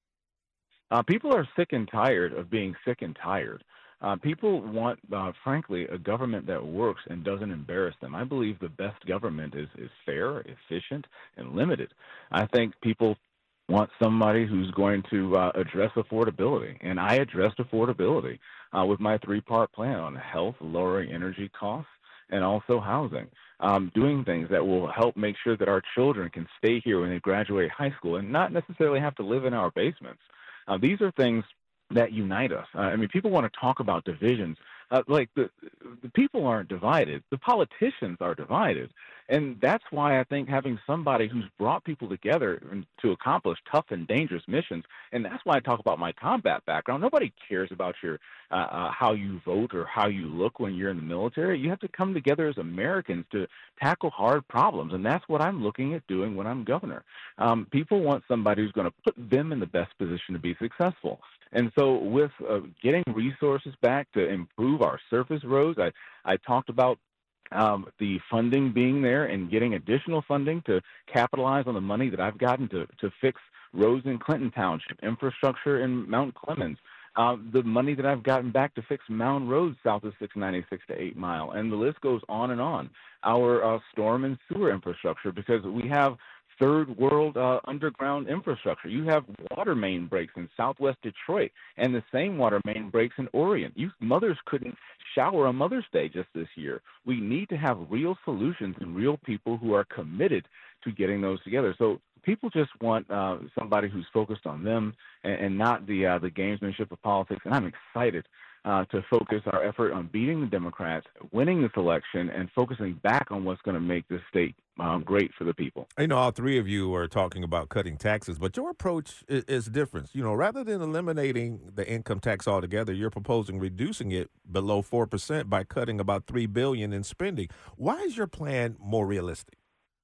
Uh, people are sick and tired of being sick and tired. Uh, people want, uh, frankly, a government that works and doesn't embarrass them. I believe the best government is, is fair, efficient, and limited. I think people want somebody who's going to uh, address affordability, and I addressed affordability uh, with my three-part plan on health, lowering energy costs, and also housing, um, doing things that will help make sure that our children can stay here when they graduate high school and not necessarily have to live in our basements. Uh, these are things that unite us. Uh, I mean, people want to talk about divisions. Uh, like the, the people aren't divided. The politicians are divided. And that's why I think having somebody who's brought people together to accomplish tough and dangerous missions, and that's why I talk about my combat background. Nobody cares about your uh, uh, how you vote or how you look when you're in the military. You have to come together as Americans to tackle hard problems, and that's what I'm looking at doing when I'm governor. Um, people want somebody who's going to put them in the best position to be successful. And so with uh, getting resources back to improve our surface roads, I, I talked about um, the funding being there and getting additional funding to capitalize on the money that I've gotten to, to fix roads in Clinton Township, infrastructure in Mount Clemens, uh, the money that I've gotten back to fix Mound Road south of six ninety-six to eight Mile, and the list goes on and on. Our uh, storm and sewer infrastructure, because we have third world uh, underground infrastructure. You have water main breaks in southwest Detroit and the same water main breaks in Oregon. You mothers couldn't shower on Mother's Day just this year. We need to have real solutions and real people who are committed to getting those together. So people just want uh, somebody who's focused on them and, and not the uh, the gamesmanship of politics. And I'm excited Uh, to focus our effort on beating the Democrats, winning this election, and focusing back on what's going to make this state um, great for the people. I know all three of you are talking about cutting taxes, but your approach is, is different. You know, rather than eliminating the income tax altogether, you're proposing reducing it below four percent by cutting about three billion dollars in spending. Why is your plan more realistic?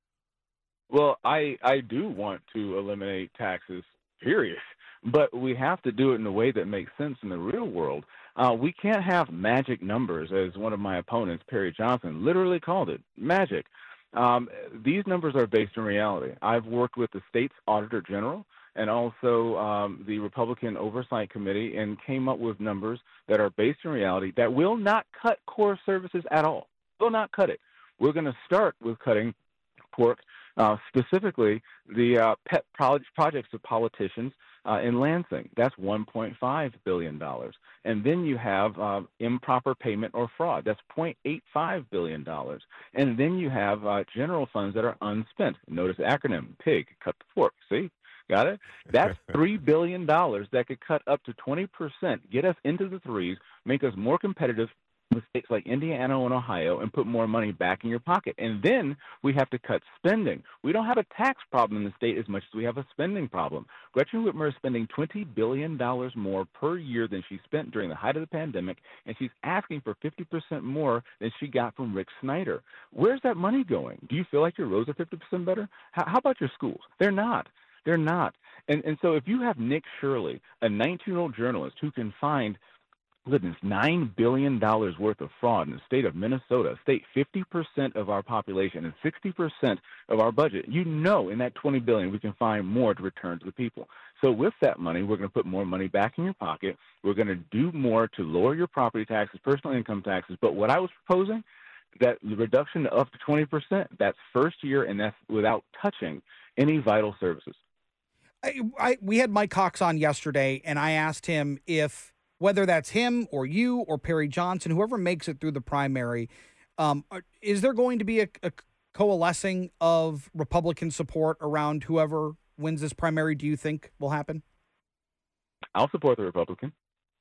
Well, I, I do want to eliminate taxes, period. But we have to do it in a way that makes sense in the real world. Uh, we can't have magic numbers, as one of my opponents, Perry Johnson, literally called it, magic. Um, these numbers are based in reality. I've worked with the state's Auditor General and also um, the Republican Oversight Committee and came up with numbers that are based in reality that will not cut core services at all. Will not cut it. We're going to start with cutting pork, uh, specifically the uh, pet pro- projects of politicians uh, in Lansing. That's one point five billion dollars. And then you have uh, improper payment or fraud. That's zero point eight five billion dollars. And then you have uh, general funds that are unspent. Notice the acronym, PIG, cut the pork. See? Got it? That's three billion dollars that could cut up to twenty percent, get us into the threes, make us more competitive with states like Indiana and Ohio, and put more money back in your pocket. And then we have to cut spending. We don't have a tax problem in the state as much as we have a spending problem. Gretchen Whitmer is spending twenty billion dollars more per year than she spent during the height of the pandemic, and she's asking for fifty percent more than she got from Rick Snyder. Where's that money going? Do you feel like your roads are fifty percent better? How, how about your schools? They're not. They're not. And, and so if you have Nick Shirley, a nineteen-year-old journalist who can find goodness, nine billion dollars worth of fraud in the state of Minnesota, a state fifty percent of our population and sixty percent of our budget, you know in that twenty billion dollars we can find more to return to the people. So with that money, we're going to put more money back in your pocket. We're going to do more to lower your property taxes, personal income taxes. But what I was proposing, that the reduction to up to twenty percent, that's first year, and that's without touching any vital services. I, I, we had Mike Cox on yesterday, and I asked him if whether that's him or you or Perry Johnson, whoever makes it through the primary, um, is there going to be a, a coalescing of Republican support around whoever wins this primary? Do you think will happen? I'll support the Republican.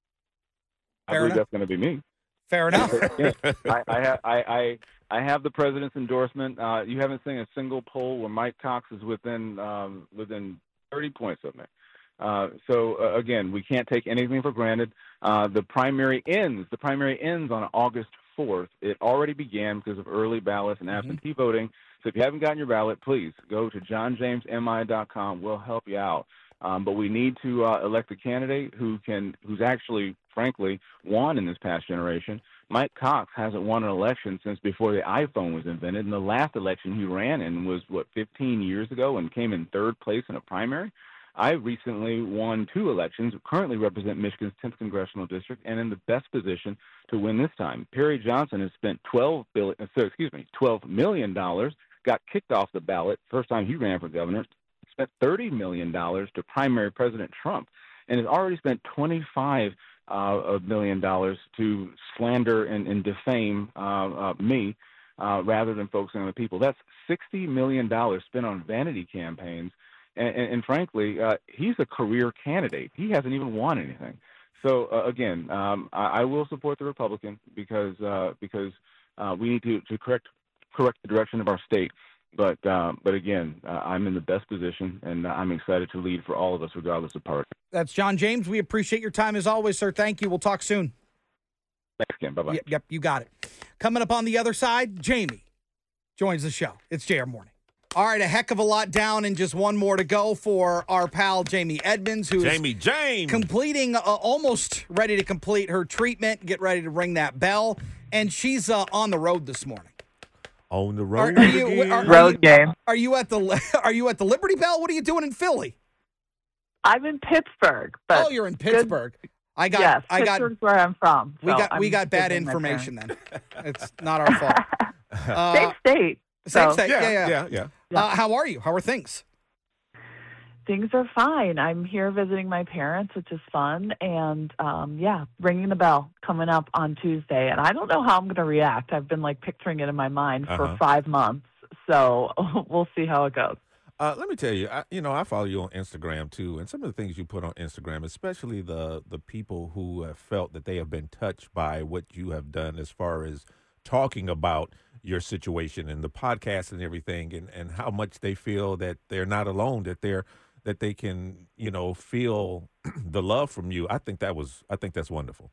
Fair I believe enough. that's going to be me. Fair enough. Yeah. I, I, have, I, I, I have the president's endorsement. Uh, you haven't seen a single poll where Mike Cox is within um, within thirty points of me. Uh, so, uh, again, we can't take anything for granted. Uh, the primary ends. The primary ends on August fourth. It already began because of early ballots and absentee mm-hmm. voting. So if you haven't gotten your ballot, please go to john james m i dot com. We'll help you out. Um, but we need to uh, elect a candidate who can, who's actually, frankly, won in this past generation. Mike Cox hasn't won an election since before the iPhone was invented, and the last election he ran in was, what, fifteen years ago and came in third place in a primary. I recently won two elections, currently represent Michigan's tenth congressional district, and in the best position to win this time. Perry Johnson has spent twelve billion, so excuse me, twelve million dollars, got kicked off the ballot first time he ran for governor, spent thirty million dollars to primary President Trump, and has already spent twenty-five uh, million dollars to slander and, and defame uh, uh, me uh, rather than focusing on the people. That's sixty million dollars spent on vanity campaigns. And, and, and frankly, uh, he's a career candidate. He hasn't even won anything. So uh, again, um, I, I will support the Republican because uh, because uh, we need to, to correct correct the direction of our state. But uh, but again, uh, I'm in the best position, and I'm excited to lead for all of us, regardless of party. That's John James. We appreciate your time as always, sir. Thank you. We'll talk soon. Thanks again. Bye bye. Yep, yep, you got it. Coming up on the other side, Jamie joins the show. It's J R Morning. All right, a heck of a lot down and just one more to go for our pal Jamie Edmonds, who Jamie is James. completing, uh, almost ready to complete her treatment, get ready to ring that bell, and she's uh, on the road this morning. On the road, are, are you, are, are road you, game. Are you at the Are you at the Liberty Bell? What are you doing in Philly? I'm in Pittsburgh. But oh, you're in Pittsburgh. Good. I got. Yes, I got. Pittsburgh's where I'm from. We so got. We I'm got bad information then. It's not our fault. Uh, Same state. Same so. state. Yeah, yeah, yeah. yeah. Uh, how are you? How are things? Things are fine. I'm here visiting my parents, which is fun. And, um, yeah, ringing the bell coming up on Tuesday. And I don't know how I'm going to react. I've been, like, picturing it in my mind for Uh-huh. five months. So we'll see how it goes. Uh, let me tell you, I, you know, I follow you on Instagram, too. And some of the things you put on Instagram, especially the, the people who have felt that they have been touched by what you have done as far as talking about your situation and the podcast and everything, and, and how much they feel that they're not alone, that they're that they can, you know, feel the love from you. I think that was I think that's wonderful.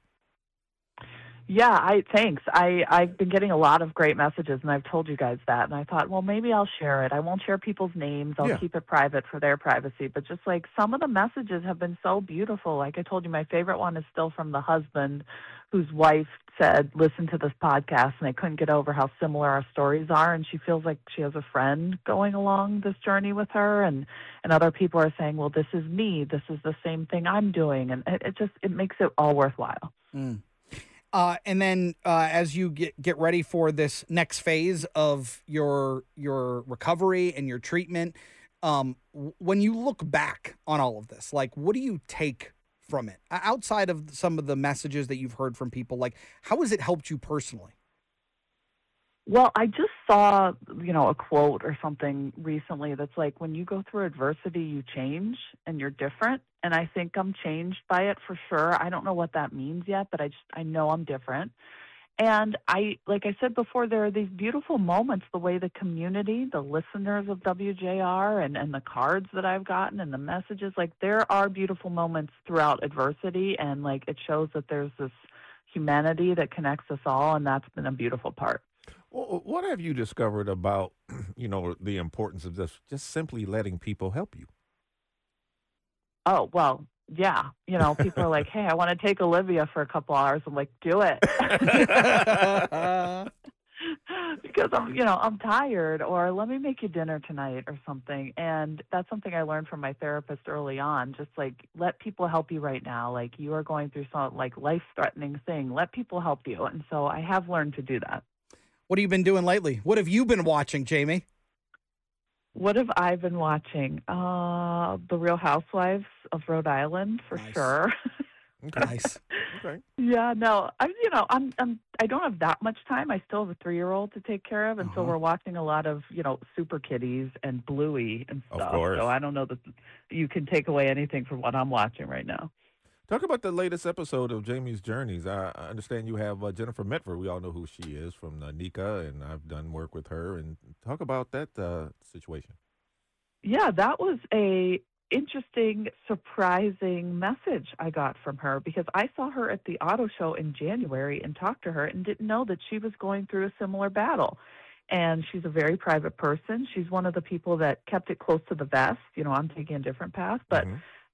Yeah, I thanks. I, I've been getting a lot of great messages, and I've told you guys that. And I thought, well, maybe I'll share it. I won't share people's names. I'll Yeah. keep it private for their privacy. But just like some of the messages have been so beautiful. Like I told you, my favorite one is still from the husband whose wife said, listen to this podcast, and they couldn't get over how similar our stories are. And she feels like she has a friend going along this journey with her. And, and other people are saying, well, this is me. This is the same thing I'm doing. And it, it just, it makes it all worthwhile. Mm. Uh, and then uh, as you get, get ready for this next phase of your your recovery and your treatment, um, w- when you look back on all of this, like, what do you take from it? O- Outside of some of the messages that you've heard from people, like, how has it helped you personally? Well, I just saw, you know, a quote or something recently that's like, when you go through adversity, you change and you're different. And I think I'm changed by it for sure. I don't know what that means yet, but I just, I know I'm different. And I, like I said before, there are these beautiful moments, the way the community, the listeners of W J R and, and the cards that I've gotten and the messages, like there are beautiful moments throughout adversity. And like, it shows that there's this humanity that connects us all. And that's been a beautiful part. Well, what have you discovered about, you know, the importance of this, just simply letting people help you? Oh, well, yeah. You know, people are like, hey, I want to take Olivia for a couple hours. I'm like, do it. Because I'm, you know, I'm tired, or let me make you dinner tonight or something. And that's something I learned from my therapist early on. Just like, let people help you right now. Like you are going through some like life-threatening thing. Let people help you. And so I have learned to do that. What have you been doing lately? What have you been watching, Jamie? What have I been watching? Uh, The Real Housewives of Rhode Island, for Nice. sure. Nice. Okay. Yeah, no, I'm, you know, I'm, I'm, I don't have that much time. I still have a three-year-old to take care of, and so Uh-huh. we're watching a lot of, you know, Super Kitties and Bluey and Of stuff. course. So I don't know that you can take away anything from what I'm watching right now. Talk about the latest episode of Jamie's Journeys. I, I understand you have uh, Jennifer Metford. We all know who she is from uh, Nika, and I've done work with her. And talk about that uh, situation. Yeah, that was a interesting, surprising message I got from her, because I saw her at the auto show in January and talked to her and didn't know that she was going through a similar battle. And she's a very private person. She's one of the people that kept it close to the vest. You know, I'm taking a different path, but Mhm.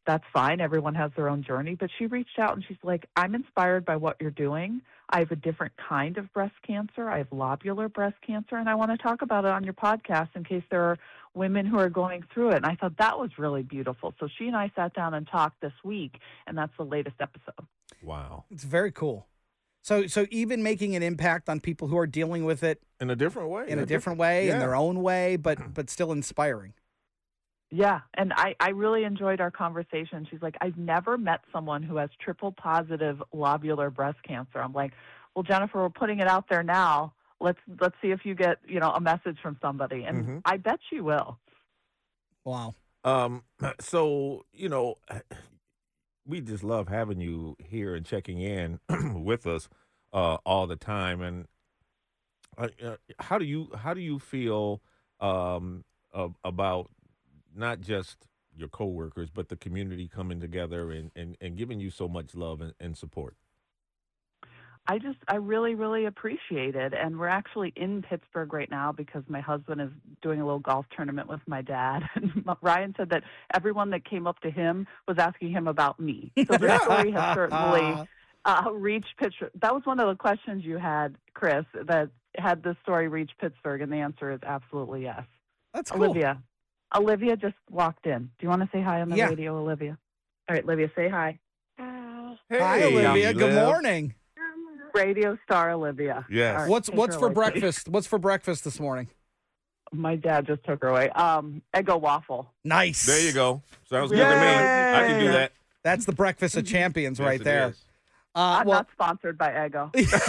that's fine. Everyone has their own journey. But she reached out and she's like, I'm inspired by what you're doing. I have a different kind of breast cancer. I have lobular breast cancer, and I want to talk about it on your podcast in case there are women who are going through it. And I thought that was really beautiful. So she and I sat down and talked this week, and that's the latest episode. Wow. It's very cool. So so even making an impact on people who are dealing with it in a different way. In a different way, in yeah. their own way, but but still inspiring. Yeah, and I, I really enjoyed our conversation. She's like, I've never met someone who has triple positive lobular breast cancer. I'm like, well, Jennifer, we're putting it out there now. Let's let's see if you get, you know, a message from somebody. And Mhm. I bet you will. Wow. Um. So you know, we just love having you here and checking in with us uh, all the time. And uh, uh, how do you how do you feel um, uh, about not just your coworkers, but the community coming together and, and, and giving you so much love and, and support? I just, I really, really appreciate it. And we're actually in Pittsburgh right now because my husband is doing a little golf tournament with my dad. And Ryan said that everyone that came up to him was asking him about me. So the story has certainly uh, reached Pittsburgh. That was one of the questions you had, Chris, that had this story reach Pittsburgh? And the answer is absolutely yes. That's cool. Olivia. Olivia just walked in. Do you want to say hi on the Yeah. radio, Olivia? All right, Olivia, say hi. Hi, Olivia. Good Liv. morning. Radio star Olivia. Yes. All right, What's take what's her for away, please. breakfast? What's for breakfast this morning? My dad just took her away. Um, Eggo waffle. Nice. There you go. Sounds good to me. I can do that. That's the breakfast of champions Yes, right it there. is. Uh, I'm well, not sponsored by Eggo.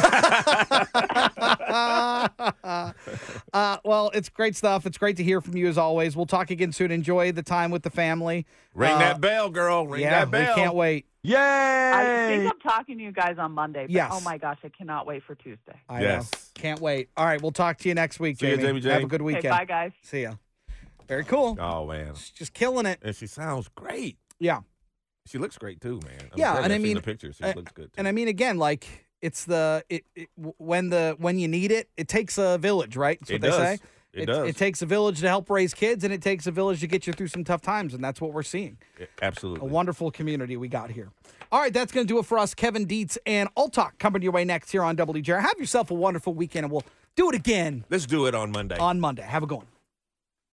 uh, well, it's great stuff. It's great to hear from you as always. We'll talk again soon. Enjoy the time with the family. Ring Uh, that bell, girl. Ring yeah, that bell. we can't wait. I think I'm talking to you guys on Monday. But Yes. Oh my gosh, I cannot wait for Tuesday. I Yes. know. Can't wait. All right, we'll talk to you next week, See ya, Jamie. Jamie J. Have a good Okay, weekend. bye guys. See ya. Very cool. Oh, man. Just killing it. And she sounds great. Yeah. She looks great, too, man. I'm Yeah, telling and you, I I've seen mean, the pictures. She uh, looks good, too. And I mean, again, like it's the it, it when the when you need it, it takes a village, right? That's what It they does. say. It does. It takes a village to help raise kids, and it takes a village to get you through some tough times, and that's what we're seeing. Yeah, A absolutely. wonderful community we got here. All right, that's going to do it for us. Kevin Dietz and Alt Talk coming your way next here on W J R. Have yourself a wonderful weekend, and we'll do it again Let's do it on Monday. on Monday. Have a good one.